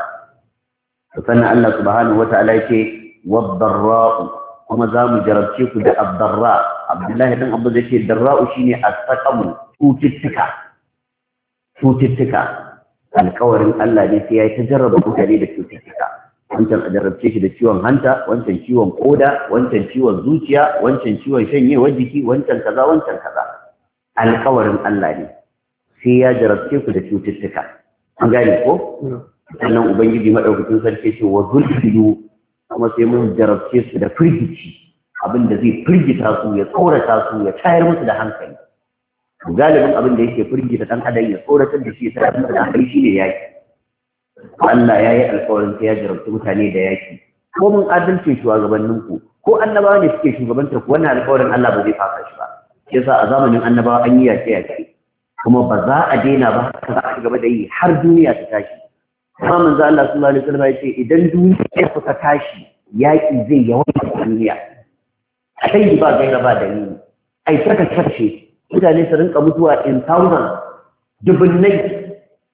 to sannan Allah subhanahu wataala yake wad-darra'u kuma za mu jarabce ku da ad-darra Abdullahi dan Abdul yake darra'u shine as-saqamu cututtuka cututtuka alƙawarin Allah ne sai ya ta jarraba mutane da cututtuka wancan a jarrabce shi da ciwon hanta wancan ciwon koda wancan ciwon zuciya wancan ciwon shanyewar jiki wancan kaza wancan kaza alƙawarin Allah ne sai ya jarabce ku da cututtuka an gane ko sannan ubangiji madaukakin sarki ce wa zulfilu kuma sai mun jarabce su da firgici abin da zai firgita su ya tsorata su ya tayar musu da hankali galibin abin da yake firgita dan adam ya tsoratar da shi ya tayar musu da hankali shine yaki Allah ya yi alƙawarin sai ya jarabce mutane da yaki ko mun adalce shugabanninku ko annabawa ne suke shugabantar ku wannan alƙawarin Allah ba zai fasa shi ba yasa a zamanin annabawa an yi yaƙe yaƙe kuma ba za a daina ba haka za a gaba da yi har duniya ta tashi kuma manzo Allah sallallahu alaihi wasallam ya ce idan duniya ta tashi yaƙi zai yawaita duniya kai ba gaira ba dalili ai saka kace mutane su rinka mutuwa in thousands dubunnai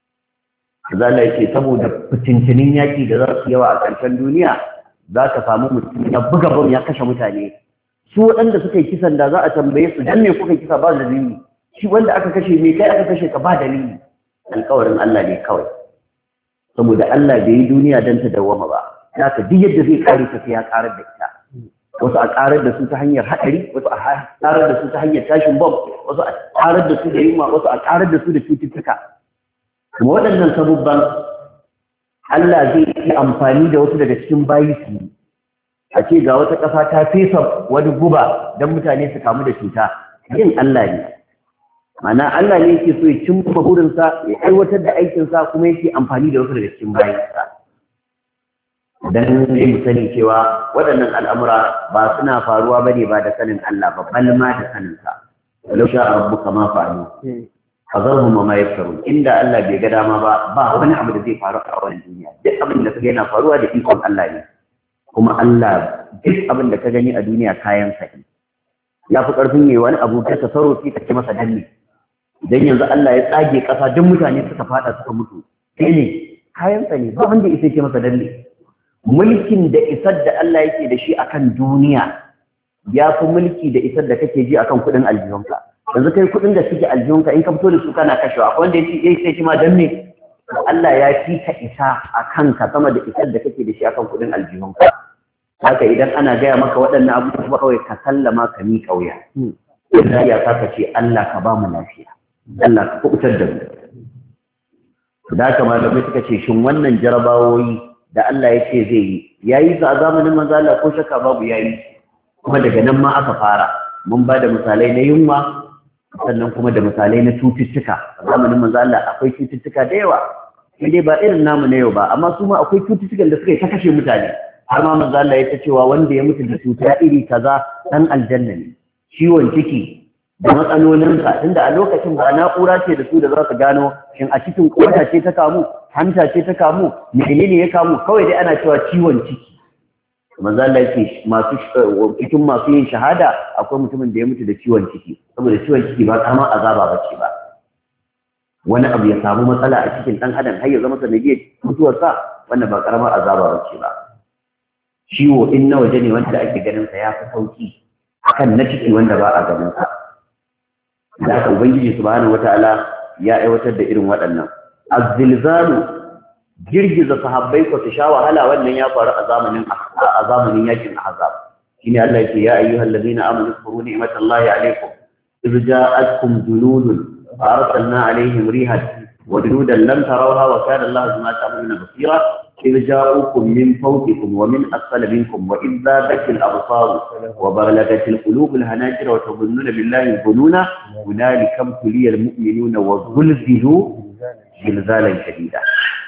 zalla yake saboda fitintinin yaƙi da za su yawa a ƙarshen duniya za ka samu mutum ya buga bom ya kashe mutane su waɗanda suka yi kisan da za a tambaye su dan me kuka kisa ba dalili shi wanda aka kashe me kai aka kashe ka ba dalili alƙawarin Allah ne kawai saboda Allah bai yi duniya dan ta dawwama ba haka duk yadda zai kare ta sai ya karar da ita wasu a karar da su ta hanyar haɗari wasu a karar da su ta hanyar tashin bom wasu a karar da su da yunwa wasu a karar da su da cututtuka kuma waɗannan sabubban Allah zai yi amfani da wasu daga cikin bayi su yi a ce ga wata ƙasa ta fesa wani guba don mutane su kamu da cuta yin Allah ne mana Allah ne yake so ya cimma burinsa ya aiwatar da aikinsa kuma yake amfani da wasu daga cikin bayansa dan ne mu sani cewa waɗannan al'amura ba suna faruwa bane ba da sanin Allah ba bal ma da sanin sa walau sha rabbuka ma fa'alu fazarhum ma yaftarun inda Allah bai ga dama ba ba wani abu da zai faru a wannan duniya duk abin da kaga yana faruwa da ikon Allah ne kuma Allah duk abin da ka gani a duniya kayan sa ne ya fi karfin ne wani abu ta tasarrufi ka ce masa danne idan yanzu Allah ya tsage kasa duk mutane suka fada suka mutu sai ne kayan sa ne ba wanda yake ce masa danne mulkin da isar da Allah yake da shi akan duniya ya fi mulki da isar da kake ji akan kudin aljihunka yanzu kai kudin da suke aljihunka in ka fito da su kana kashewa akwai wanda yake sai shi ma dan ne Allah ya fi ka isa akan ka sama da isar da kake da shi akan kudin aljihunka haka idan ana gaya maka waɗannan abubuwa kawai ka sallama ka mi kauya idan ya ka ce Allah ka ba mu lafiya Allah ka kubutar da mu da haka malamai suka ce shin wannan jarabawoyi da Allah ya ce zai yi yayi su a zamanin manzo Allah ko shakka babu yayi kuma daga nan ma aka fara mun ba da misalai na yunwa sannan kuma da misalai na cututtuka a zamanin manzo Allah akwai cututtuka da yawa sai dai ba irin namu na yau ba amma su ma akwai cututtukan da suka yi ta kashe mutane har ma manzo Allah ya ta cewa wanda ya mutu da cuta iri kaza dan aljanna ne ciwon ciki da matsalolinsa tunda a lokacin ba na'ura ce da su da za su gano shin a cikin kota ce ta kamu hanta ce ta kamu menene ya kamu kawai dai ana cewa ciwon ciki manzo Allah yake masu cikin masu yin shahada akwai mutumin da ya mutu da ciwon ciki saboda ciwon ciki ba kama azaba bace ba wani abu ya samu matsala a cikin dan adam har ya zama sanadiyar mutuwar sa wannan ba karamar azaba bace ba ciwo in na waje ne wanda ake ganin sa ya fi sauki akan na ciki wanda ba a ganin sa da aka ubangiji subhanahu wataala ya aiwatar da irin waɗannan az-zilzalu girgiza sahabbai ko su sha wahala wannan ya faru a zamanin a zamanin yakin ahzab shine Allah yake ya ayyuhal ladina amanu zkuru ni'matallahi alaykum idh ja'atkum junudun arsalna alayhim rihan wa junudan lam tarawha wa kana Allahu bima ta'maluna basira idh ja'ukum min fawqikum wa min asfala minkum wa idh zaghatil absar wa balagatil qulubul hanajir wa tadhunnuna billahi dhununa hunalika ibtuliyal mu'minuna wa zulzilu zilzalan shadida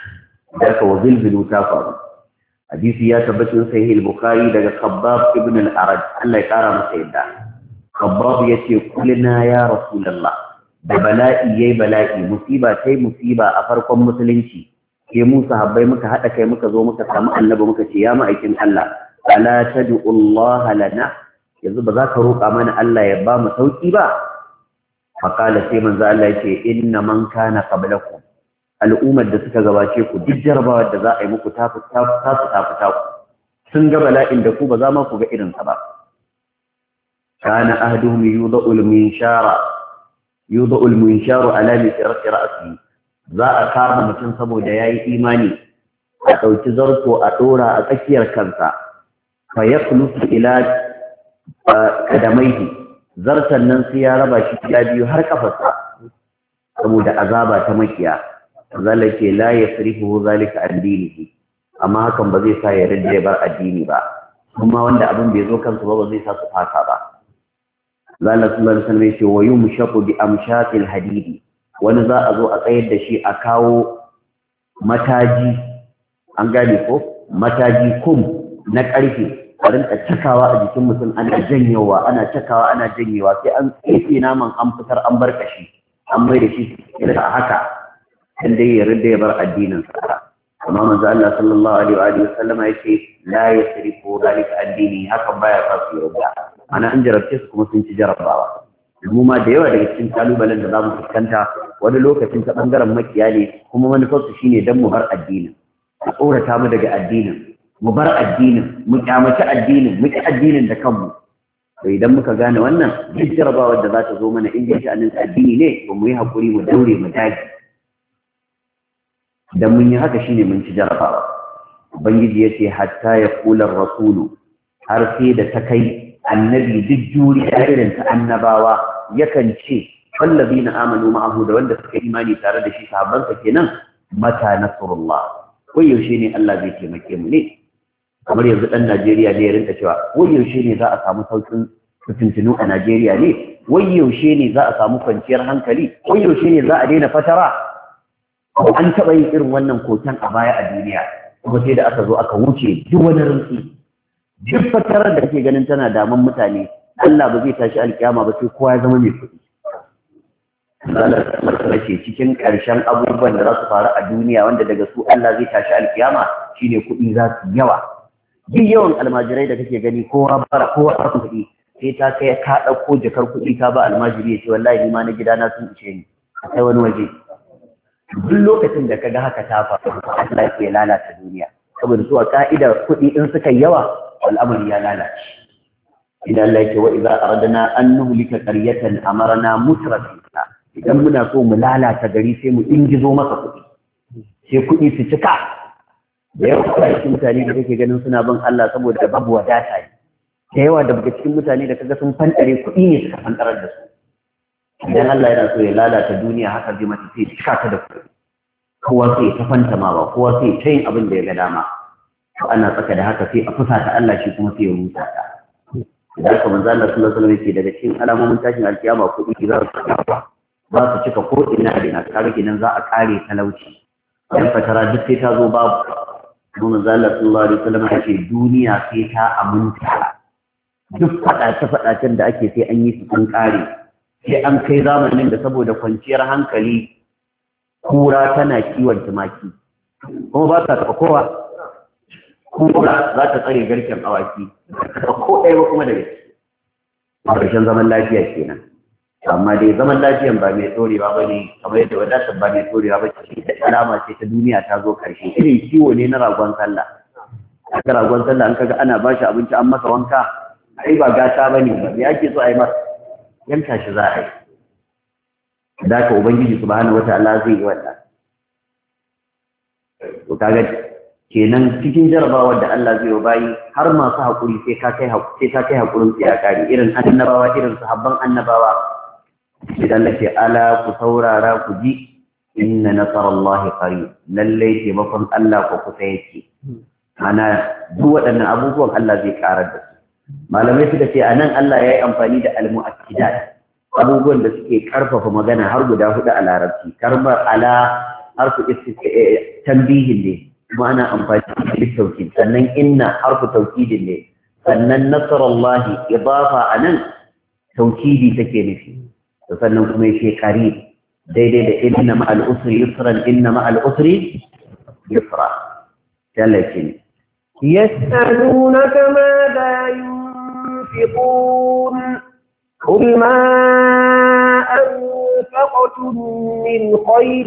da ka wa zilzilu ta faru. Hadisi ya tabbatin sahih al-Bukhari daga Khabbab ibn al-Arad, Allah ya kara masa yadda. Khabbab yace kulina ya Rasulullah, da bala'i yayi bala'i, musiba tai musiba a farkon musulunci. Ke mu sahabbai muka hada kai muka zo muka samu annabi muka ce ya ma'aikin Allah, ala tad'u Allah lana, yanzu ba za ka roƙa mana Allah ya ba mu sauki ba. Faqala sai manzo Allah yace inna man kana qablakum, al'ummar da suka gabace ku duk jarabawar da za a yi muku ta fita ku sun ga bala'in da ku ba za ma ku ga irinsa ba. Kana ahduhum yudha'ul minshara yudha'ul minsharu ala misrati ra'si, za a kama mutum saboda yayi imani a dauki zarto a dora a tsakiyar kansa, fa yaqlusu ila kadamaihi, zartan nan sai ya raba shi gida biyu har kafarsa saboda azaba ta makiya. Zalake la yasrifu zalika an dinihi, amma hakan ba zai sa ya rinde bar addini ba, kuma wanda abin bai zo kansu ba ba zai sa su fata ba. Zalaka sallallahu alaihi wasallam yace wa yumshaqu bi amshatil hadidi, wani za a zo a tsayar da shi a kawo mataji, an gane ko mataji kum na karfe a rinka cakawa a jikin mutum ana janyewa ana cakawa ana janyewa sai an tsefe naman an fitar an bar kashi an mai da shi irin haka dan dai ya rinda ya bar addinin sa. Amma manzo Allah sallallahu alaihi wa alihi wasallam yace la yasrifu dalika addini, hakan baya sa su yarda. Ana an jarabce su kuma sun ci jarabawa. Mu ma da yawa daga cikin kalubalen da zamu fuskanta wani lokacin ta bangaren makiya ne, kuma manufar su shine dan mu bar addinin, a tsorata mu daga addinin, mu bar addinin, mu kyamaci addinin, mu ki addinin da kanmu. To idan muka gane wannan, duk jarabawar da za ta zo mana in dai sha'anin addini ne, to mu yi hakuri mu daure mu dage. Dan mun yi haka shine mun ci jarabawa. Ubangiji yace hatta ya kula rasulu, har sai da ta kai annabi duk juriya irin ta annabawa yakan ce wallazina amanu ma'ahu, da wanda suka imani tare da shi sahabban sa kenan, mata nasrullah, ko yaushe ne Allah zai taimake mu ne. Kamar yanzu dan Najeriya ne ya rinka cewa wai yaushe ne za a samu saukin fitintunu a Najeriya ne, wai yaushe ne za a samu kwanciyar hankali, wai yaushe ne za a daina fatara. An taɓa yin irin wannan koken a baya a duniya, kuma sai da aka zo aka wuce duk wani rintsi. Duk fatarar da kake ganin tana damun mutane, Allah ba zai tashi alkiyama ba sai kowa ya zama mai kuɗi. Allah ce cikin ƙarshen abubuwan da za su faru a duniya wanda daga su Allah zai tashi alkiyama shine kuɗi za su yawa. Duk yawan almajirai da kake gani kowa bara kowa ba kuɗi, sai ta kai ka ɗauko jakar kuɗi ka ba almajiri ya ce wallahi ni ma na gidana sun ishe ni, a kai wani waje. Duk lokacin da kaga haka ta faru, Allah ya lalata duniya, saboda su a ka'idar kuɗi in suka yawa al'amari ya lalace. Idan Allah yake wa idza aradna an nuhlika qaryatan amarna mutrafiha, idan muna so mu lalata gari sai mu ingizo masa kuɗi, sai kuɗi su cika. Da yawa kuma cikin mutane da kake ganin suna bin Allah saboda babu wadata ne, da yawa daga cikin mutane da kaga sun fantare kuɗi ne suka fantarar da su. Idan Allah yana so ya lalata duniya haka zai mata sai cika ta da kuɗi, kowa sai ta fantama ba, kowa sai ta yin abin da ya ga dama. To ana tsaka da haka sai a fusata Allah shi kuma sai ya rusa ta. Idan ka manzo Allah sallallahu alaihi wasallam yake daga cikin alamomin tashin alkiyama kuɗi za su cika, ba su cika ko ina da ina, kaga kenan za a kare talauci. Dan fatara duk sai ta zo babu. Kuma manzo Allah sallallahu alaihi wasallam yake duniya sai ta aminta. Duk faɗace-faɗacen da ake sai an yi su sun kare. Sai an kai zamanin da saboda kwanciyar hankali kura tana kiwon tumaki, kuma ba ta taɓa kowa. Kura za ta tsare garken awaki, taɓa ko ɗaya ba kuma da gaske. A ƙarshen zaman lafiya kenan. Amma dai zaman lafiyan ba mai ɗorewa ba ne, kamar yadda wadatar ba mai ɗorewa ba ce, da alama ce ta duniya ta zo ƙarshe. Irin kiwo ne na ragon sallah. Aka ragon sallah an kaga ana ba shi abinci an masa wanka, ai ba gata ba ne ba, me ake so a yi masa? Yanka shi za a yi. Da ka Ubangiji subhanahu wata'ala zai yi wannan. To kaga kenan cikin jarabawar da Allah zai yi bayi har masu haƙuri sai ka kai sai ka kai haƙurin ya kare, irin annabawa irin sahabban annabawa. Idan Allah ce ala ku saurara ku ji inna nasarallahi qarib, lalle taimakon Allah ko kusa yake. Ana duk waɗannan abubuwan Allah zai karar da su. Malamai suka ce anan Allah ya yi amfani da al-mu'akkidat, abubuwan da suke karfafa magana har guda hudu a larabci. Karbar ala harfu tambihin ne kuma ana amfani da tawkid sannan inna harfu tawkidin ne sannan nasarallahi idafa anan tawkidi take nufi sannan kuma yake qarib daidai da inna ma'al usri yusran inna ma'al usri yusra talakin يسألونك ماذا ينفقون قل ما أنفقتم من خير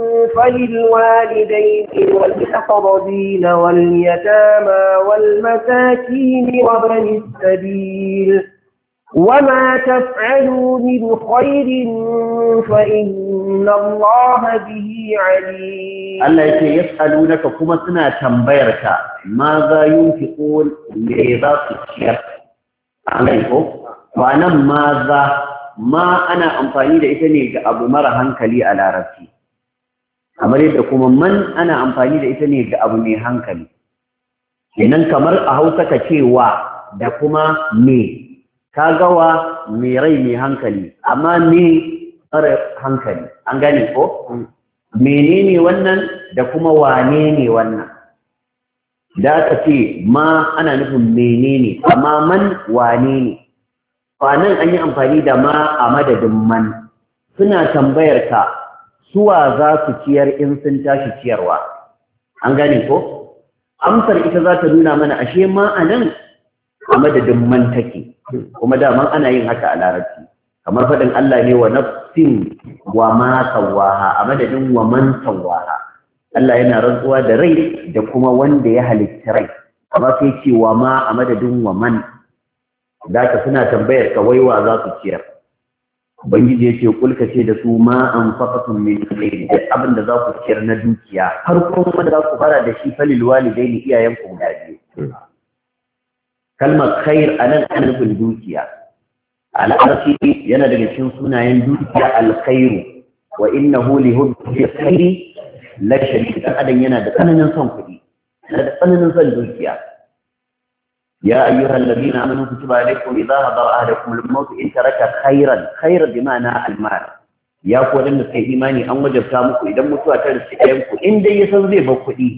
فللوالدين والأقربين واليتامى والمساكين وابن السبيل وما تفعلوا من خير فإن الله به عليم. الله يسألونك كما سنة تنبيرك ماذا ينفقون لإذا الشيخ عليكم وأنا ماذا ما أنا أمفاني لإتني أبو مرة هنكلي على ربي أمريد كما من أنا أمفاني لإتني أبو مي هنكلي لأنك مر أهوتك تيوا دكما مي kagawa mai rai mai hankali amma ne tsara hankali an gane ko menene wannan da kuma wane ne wannan da aka ce ma ana nufin menene amma man wane ne kwanan an yi amfani da ma a madadin man suna tambayar ka suwa za su ciyar in sun tashi ciyarwa an gane ko amsar ita za ta nuna mana ashe ma a nan a madadin man take kuma daman ana yin haka a larabci kamar faɗin Allah ne wa nafsin wa ma sawaha a madadin wa man sawaha Allah yana rantsuwa da rai da kuma wanda ya halitta rai amma sai ce wa ma a madadin wa man da ka suna tambayar ka waiwa za su ciyar ubangiji ya ce kulka ce da su ma an faqatum min khairin duk abin da za ku ciyar na dukiya har kuma da za ku fara da shi falil walidaini iyayen ku guda biyu kalmar khair anan ana nufin dukiya al'arshi yana daga cikin sunayen dukiya alkhairu wa innahu li hubbi khairi la shadid dan adam yana da tsananin son kuɗi yana da tsananin son dukiya ya ayyuhal ladina amanu kutiba alaykum idha hadara ahadakum al-maut in taraka khairan khair bi ma'ana al-mal ya ku wadanda kai imani an wajabta muku idan mutuwa ta riske ɗayan ku in dai ya san zai bar kuɗi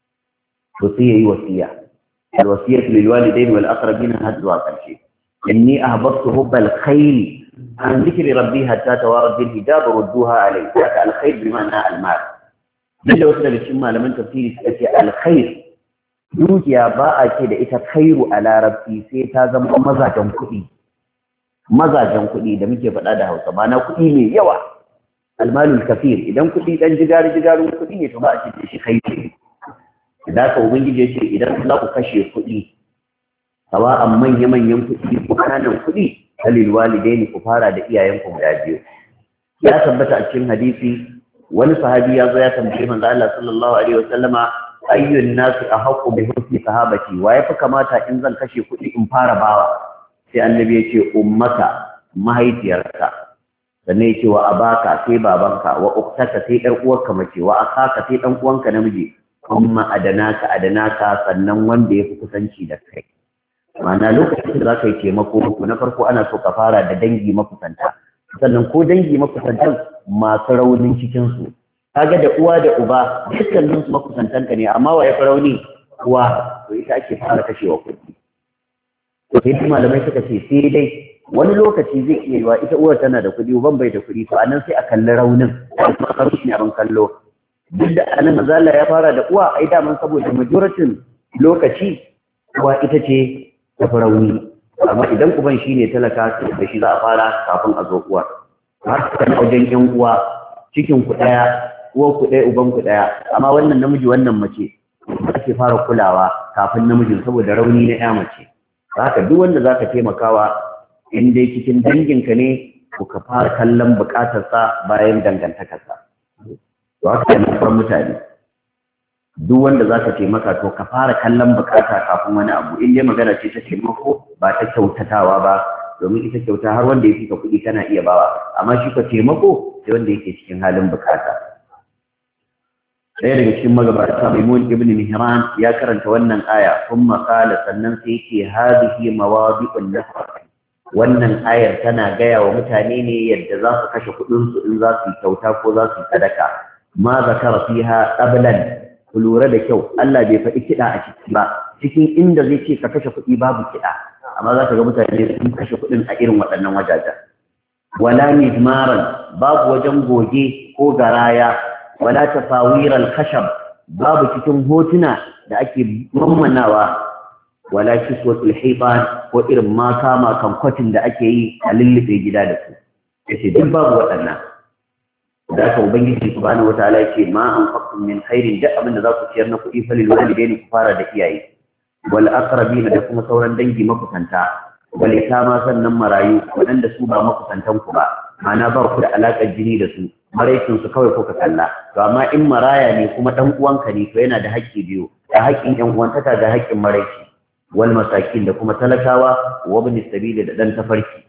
to sai yayi wasiya الوصية للوالدين والأقربين هدوا قلشي إني أهبطت هب الخير عن ذكر ربي حتى توارد بالهجاب ردوها عليه حتى الخير بمعنى المال جل وصل للشمال لمن تفسير سكتي الخير دوجيا باء كده إتا خير على ربي سيتا زم مزاجا كئي مزاجا كئي da muke faɗa da Hausa ba na kuɗi mai yawa almalul kafir idan kuɗi dan jigari jigarin kuɗi ne to ba a ce shi khairi da haka ubangiji ya ce idan za ku kashe kuɗi sawa'an manya-manyan kuɗi ko kananan kuɗi halil walidaini ku fara da iyayenku guda biyu ya tabbata a cikin hadisi wani sahabi ya zo ya tambaye manzo Allah sallallahu alaihi wasallama ayyun nasi ahqqu bi husni sahabati wa yafi kamata in zan kashe kuɗi in fara bawa sai annabi ya ce ummaka mahaifiyarka sannan ya ce wa abaka sai babanka wa uktaka sai ɗan uwarka mace wa akaka sai ɗan uwanka namiji kuma adanaka adanaka sannan wanda ya fi kusanci da kai ma'ana lokacin da za ka yi taimako na farko ana so ka fara da dangi makusanta sannan ko dangi makusantan masu raunin cikinsu kaga da uwa da uba dukkanin su makusantanka ne amma wa ya fi rauni uwa to ita ake fara kashewa kuɗi to sai malamai suka ce sai dai wani lokaci zai iya yiwa ita uwar tana da kuɗi uban bai da kuɗi to anan sai a kalli raunin kuma shi ne abin kallo duk da anan mazala ya fara da uwa ai daman saboda majoratin lokaci uwa ita ce ta fi rauni amma idan uban shi ne talaka da shi za a fara kafin a zo uwar har kan wajen yan uwa cikin ku daya uwar ku daya uban ku daya amma wannan namiji wannan mace ake fara kulawa kafin namijin saboda rauni na ya mace haka duk wanda zaka taimakawa in dai cikin danginka ne ku ka fara kallon bukatarsa bayan dangantakarsa to haka ne farkon mutane duk wanda za ka taimaka to ka fara kallon bukata kafin wani abu in dai magana ce ta taimako ba ta kyautatawa ba domin ita kyauta har wanda ya fi ka kuɗi kana iya bawa amma shi ka taimako sai wanda yake cikin halin bukata ɗaya daga cikin magabata Maimun ibn Mihran ya karanta wannan aya kuma qala sannan sai yake hadhihi mawadi'un nafaq wannan ayar tana gaya wa mutane ne yadda za su kashe kuɗinsu in za su yi kyauta ko za su yi sadaka ma zakara fiha qablan ku lura da kyau Allah bai faɗi kiɗa a ciki ba cikin inda zai ce ka kashe kuɗi babu kiɗa amma za ka ga mutane sun kashe kuɗin a irin waɗannan wajajen wala mizmaran babu wajen goge ko garaya wala tasawiral khashab babu cikin hotuna da ake mammanawa wala kiswatul hiban ko irin makama kan kwatin da ake yi a lullube gida da su yace duk babu waɗannan da aka ubangiji subhanahu wataala yace ma anfaqtum min khairin da abin da za ku ciyar na kuɗi fa lil walidaini ku fara da iyaye wal aqrabin da kuma sauran dangi makusanta wal yatama sannan marayu waɗanda su ba makusantan ku ba ma'ana ba ku da alaƙar jini da su maraicin su kawai kuka kalla to amma in maraya ne kuma dan uwanka ne to yana da haƙƙi biyu da haƙƙin ƴan uwantaka da haƙƙin maraici wal masakin da kuma talakawa wa ibn sabili da dan tafarki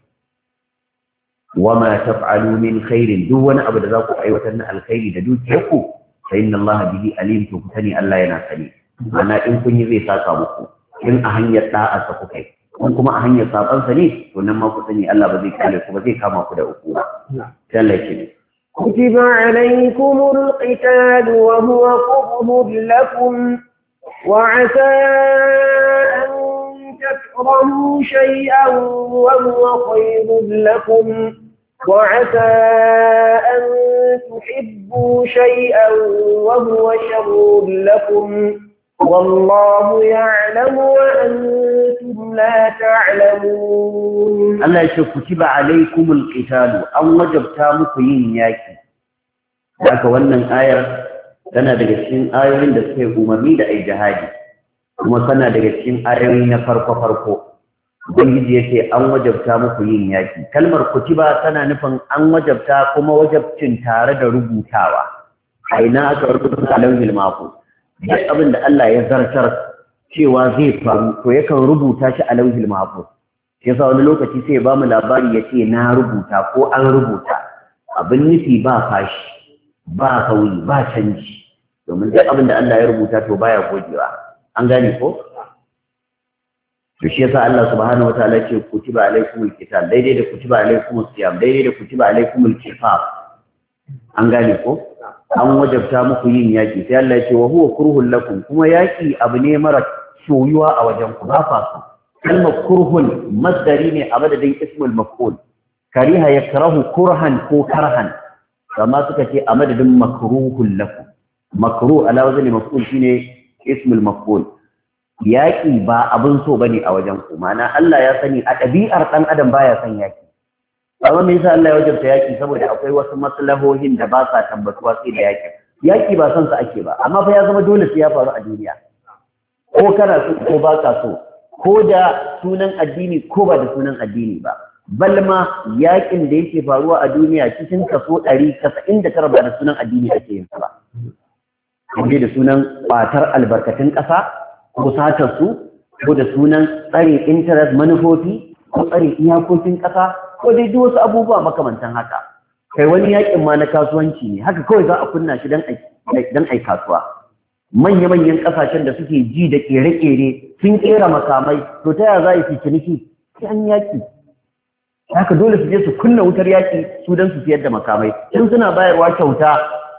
wama taf'alu min khairin duk wani abu da za ku aiwatar na alkhairi da dukiyarku fa inna Allah bihi alim to kutani Allah yana sani ana in kun yi zai saka muku in a hanyar da'a sa kuka yi kun kuma a hanyar saban sa ne to nan ma ku sani Allah ba zai kare ku ba zai kama ku da hukuma tallace كتب عليكم القتال وهو كره لكم وعسى أن تكرهوا شيئا وهو خير لكم وعسى أن تحبوا شيئا وهو شر لكم والله يعلم وأنتم لا تعلمون. الله يقول كتب عليكم القتال أن وجبتا muku yin yaki. Haka wannan ayar tana daga cikin ayoyin da suke umarni da ai jihadi kuma tana daga cikin ayoyi na farko farko. Ubangiji yake an wajabta muku yin yaki. Kalmar kutiba tana nufin an wajabta kuma wajabcin tare da rubutawa. A ina aka rubuta lauhil mahfuz. Duk abin da Allah ya zartar cewa zai faru to yakan rubuta shi a lauhil mahfuz. Shi yasa wani lokaci sai ya bamu labari ya ce na rubuta ko an rubuta. Abin nufi ba fashi, ba sauyi, ba canji. Domin duk abin da Allah ya rubuta to baya gogewa. An gane ko? To shi yasa Allah subhanahu wataala ya ce kutiba alaikumul qital daidai da kutiba alaikumus siyam daidai da kutiba alaikumul qisas. An gane ko? An wajabta muku yin yaki sai Allah ya ce wa huwa kurhun lakum kuma yaki abu ne mara soyuwa a wajen ku ba fa su kalmar kurhun masdari ne a madadin ismul maf'ul kariha yakrahu kurhan ko karhan kama suka ce a madadin makruhun lakum makruh ala wazni maf'ul shine ismul maf'ul yaki ba abun so bane a wajen ku ma'ana Allah ya sani a ɗabi'ar dan adam baya son yaki amma me yasa Allah ya wajabta yaki saboda akwai wasu maslahohin da ba sa tabbatuwa sai da yaki yaki ba son sa ake ba amma fa ya zama dole sai ya faru a duniya ko kana so ko ba ka so ko da sunan addini ko ba da sunan addini ba balma yakin da yake faruwa a duniya cikin kaso ɗari casa'in da tara ba da sunan addini ake yin sa ba kuma da sunan kwatar albarkatun ƙasa ko satar su ko da sunan tsare interest manufofi ko tsare iyakokin ƙasa ko dai duk wasu abubuwa makamantan haka kai wani yakin ma na kasuwanci ne haka kawai za a kunna shi dan dan ai kasuwa manya-manyan kasashen da suke ji da kere-kere sun kera makamai to ta yaya za a yi ciniki sai an yaki haka dole su je su kunna wutar yaki su dan su siyar da makamai in suna bayarwa kyauta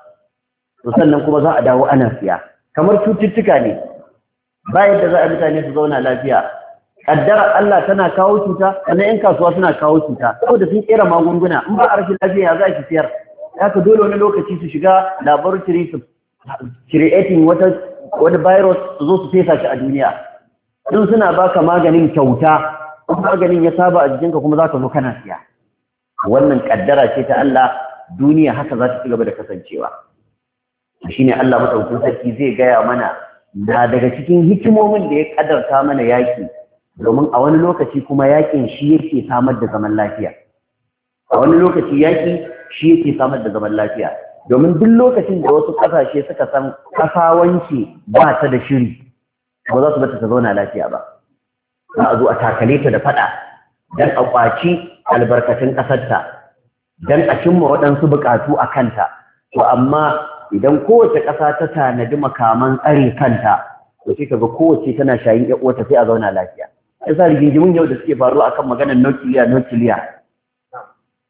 to sannan kuma za a dawo ana siya kamar cututtuka ne bayan da za a mutane su zauna lafiya kaddara Allah tana kawo cuta sannan yan kasuwa suna kawo cuta saboda sun kera magunguna in ba a rashin lafiya za ki siyar haka dole wani lokaci su shiga laboratory su creating wata wani virus su zo su fesa shi a duniya in suna baka maganin kyauta maganin ya saba a jikinka kuma za ka zo kana siya wannan kaddara ce ta Allah duniya haka za ta ci gaba da kasancewa shine Allah madaukakin sarki zai gaya mana na daga cikin hikimomin da ya kaddarta mana yaki domin a wani lokaci kuma yakin shi yake samar da zaman lafiya a wani lokaci yaki shi yake samar da zaman lafiya domin duk lokacin da wasu kasashe suka san kasawanci ba ta da shiri ba za su bata ta zauna lafiya ba za a zo a takale ta da fada dan a kwaci albarkatun kasarta dan a cimma waɗansu bukatu a kanta to amma idan kowace ƙasa ta tanadi makaman tsare kanta to sai kaga kowace tana shayin ƴan uwata sai a zauna lafiya yasa rigingimin yau da suke faruwa akan maganar nukiliya nukiliya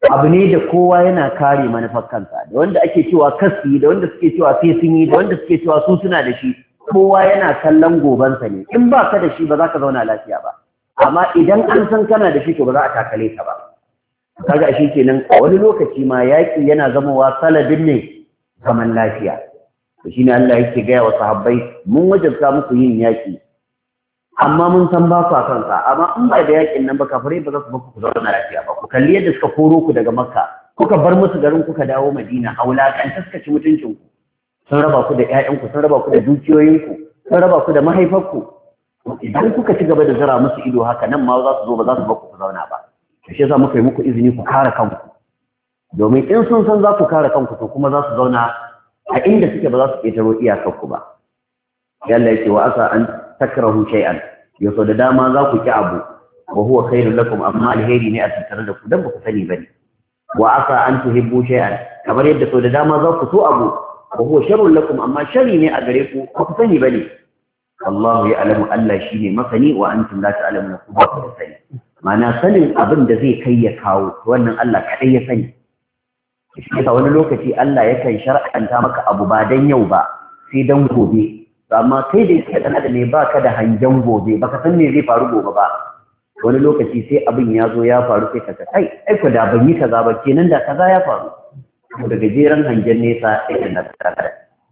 abu ne da kowa yana kare manufar kansa, da wanda ake cewa kasi, da wanda suke cewa sai sun yi, da wanda suke cewa su suna da shi, kowa yana kallon gobansa ne. In ba ka da shi ba za ka zauna lafiya ba, amma idan an san kana da shi to ba za a takale ka ba. Kaga shi kenan a wani lokaci ma yaƙi yana zamowa saladin ne zaman lafiya. To shine Allah yake gaya wa sahabbai, mun wajabta muku yin yaƙi, amma mun san ba ku kansa, amma in ba da yaƙin nan ba kafirai ba za su ba ku zauna lafiya ba. Ku kalli yadda suka koro ku daga Makka, kuka bar musu garin kuka dawo Madina, a wulaƙanta suka ci mutuncin ku. Sun raba ku da ƴaƴanku, sun raba ku da dukiyoyinku, sun raba ku da mahaifarku. Idan kuka ci gaba da zira musu ido haka, nan ma za su zo ba za su ba ku zauna ba. Shi yasa muka yi muku izini ku kare kanku, domin in sun san za ku kare kanku to kuma za su zauna a inda suke ba za su ƙetaro iyakarku ba. Yalla yake wa asa an takrahu shay'an, yaso da dama za ku ki abu wa huwa khairul lakum, amma alheri ne a tattare da ku dan ba ku sani bane. Wa asa an tuhibbu shay'an, kamar yadda so da dama za ku so abu wa huwa sharrul lakum, amma sharri ne a gare ku ba ku sani bane. Allahu ya'lamu, Allah shine masani wa antum la ta'lamuna, ku ba ku sani. Ma'ana sanin abin da zai kai ya kawo wannan Allah kaɗai ya sani. Shi yasa wani lokaci Allah yakan shar'anta maka abu ba dan yau ba, sai dan gobe. Amma kai da yake dan adam ne baka da hangen gobe, baka san me zai faru gobe ba. Wani lokaci sai abin ya zo ya faru sai ka ce ai ai ko da ban yi kaza ba, kenan da kaza ya faru. Daga gajeren hangen nesa sai ka tsara.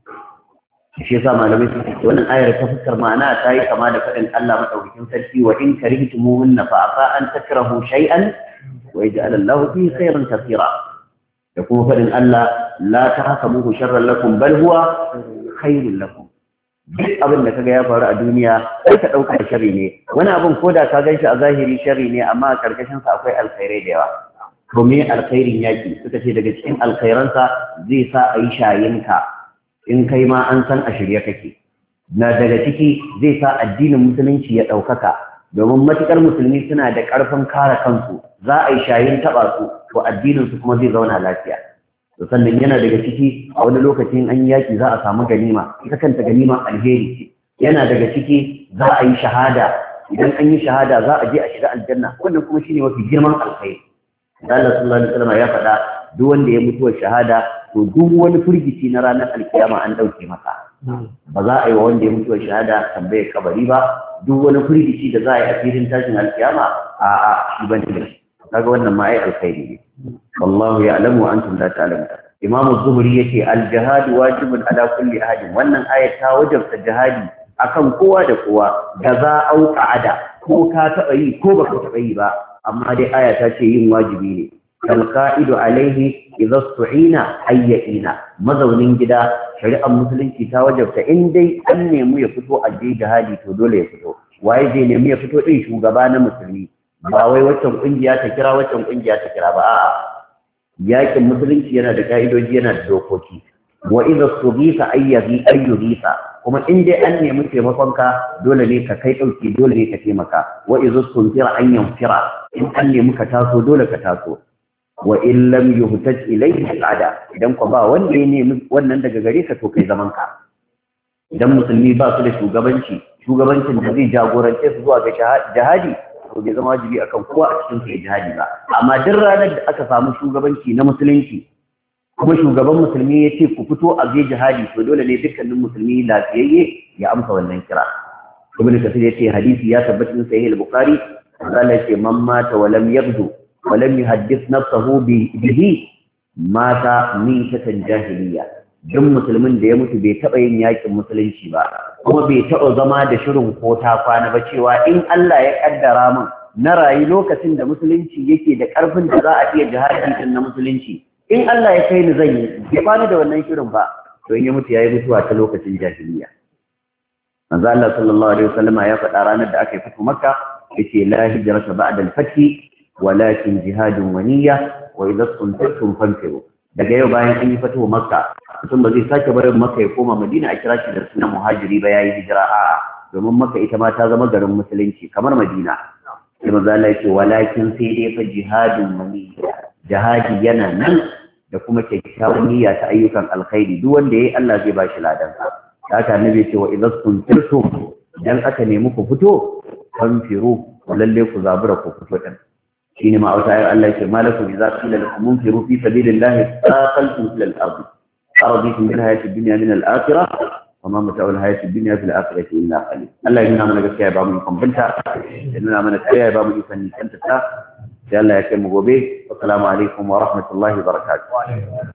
Shi yasa malamai suke ce wannan ayar ta fuskar ma'ana ta yi kama da faɗin Allah madaukakin sarki, wa in karihtumuhunna fa asa an takrahu shay'an wa yaj'al Allahu fihi khayran kathira. Da kuma faɗin Allah, la tahsabuhu sharran lakum bal huwa khairun lakum. Duk abin da kaga ya faru a duniya sai ka dauka sharri ne. Wani abin koda ka ganshi a zahiri sharri ne, amma a karkashin sa akwai alkhairai da yawa. To me alkhairin yaki? Suka ce daga cikin alkhairansa zai sa a yi shayinka in kai ma an san a shirye kake. Na daga ciki zai sa addinin musulunci ya ɗaukaka, domin matukar musulmi suna da ƙarfin kare kansu, za a yi shayin taɓa su, to addinin su kuma zai zauna lafiya. To sannan yana daga ciki a wani lokacin an yaki za a samu ganima, ita kanta ganima alheri ce. Yana daga ciki za a yi shahada, idan an yi shahada za a je a shiga aljanna, wannan kuma shine mafi girman alkhairi. Allah sallallahu alaihi wasallam ya faɗa, duk wanda ya mutuwa shahada to duk wani firgici na ranar alkiyama an ɗauke masa. Ba za a yi wa wanda ya mutuwa shahada tambayar kabari ba, duk wani firgici da za a yi a filin tashin alkiyama a a shi ban da shi. Kaga wannan ma ai alkhairi ne. Wallahu ya'lamu wa antum la ta'lamun. Imam Az-Zuhri yake al-jihad wajibun ala kulli ahadin. Wannan ayat ta wajabta jihadi akan kowa da kowa, da za au qa'ada, ko ka taɓa yi ko baka taɓa yi ba, amma dai aya ta ce yin wajibi ne. Kalqa'idu alaihi idza stu'ina ayyina. Mazaunin gida shari'ar musulunci ta wajabta in dai an nemi ya fito a je jihadi to dole ya fito. Waye zai nemi ya fito din? Shugaba na musulmi. Ba wai waccan kungiya ta kira waccan kungiya ta kira ba, a'a. Yakin musulunci yana da ka'idoji, yana da dokoki. Wa idza stughitha ayyahi ayyuhisa, kuma in dai an nemi taimakon ka dole ne ka kai dauki, dole ne ka taimaka. Wa idza stunfira an yanfira, in an nemi ka taso dole ka taso. Wa in lam yuhtaj ilayhi al'ada, idan ko ba wanda ya nemi wannan daga gare ka to kai zaman ka. Idan musulmi ba su da shugabanci, shugabancin da zai jagorance su zuwa ga jihadi, to bai zama wajibi akan kowa a cikin kai jihadi ba. Amma duk ranar da aka samu shugabanci na musulunci, kuma shugaban musulmi ya ce ku fito a je jihadi, to dole ne dukkanin musulmi lafiyayye ya amsa wannan kira. Ibn Kathir ya ce hadisi ya tabbata cikin Sahih al-Bukhari, Allah ya ce man mata wa lam yabdu wa lam yuhaddith nafsahu bihi mata mitatan jahiliya. Duk musulmin da ya mutu bai taɓa yin yakin musulunci ba, kuma bai taɓa zama da shirin ko ta kwana ba cewa in Allah ya kaddara min na rayu lokacin da musulunci yake da ƙarfin da za a iya jihadi din na musulunci, in Allah ya kai ni zan yi, bai bani da wannan shirin ba, to in ya mutu yayi mutuwa ta lokacin jahiliya. Manzo Allah sallallahu alaihi wasallam ya faɗa ranar da aka yi fito Makka, yace la hijrata ba'da al-fath walakin jihadun wa niyya wa idza kuntum fanfiru. Daga yau bayan an yi fito Makka, mutum ba zai sake barin Makka ya koma Madina a kira shi da sunan muhajiri ba, yayi hijira. A'a, domin Makka ita ma ta zama garin musulunci kamar Madina. Sai manzo Allah yake walakin sai dai fa jihadun wa niyya, jihadi yana nan da kuma kyakkyawan niyya ta ayyukan alkhairi, duk wanda yayi Allah zai bashi ladan sa. Haka annabi ce wa idza kuntum, idan aka nemi ku fito fanfiru, lalle ku zabura ku fito din. shine ma wata ayar Allah yake malakum idza qila lakum munfiru fi sabilillahi aqaltum ila al-ard araditum bil hayati ad-dunya min al-akhirah wama mata'ul hayati ad-dunya fil akhirati illa qalil. Allah ya nuna mana gaskiya ba mu kwambanta, ya nuna mana tsaya ba mu ikon nisanta ta. sai Allah ya kai mu gobe. Assalamu alaikum wa rahmatullahi wa barakatuh.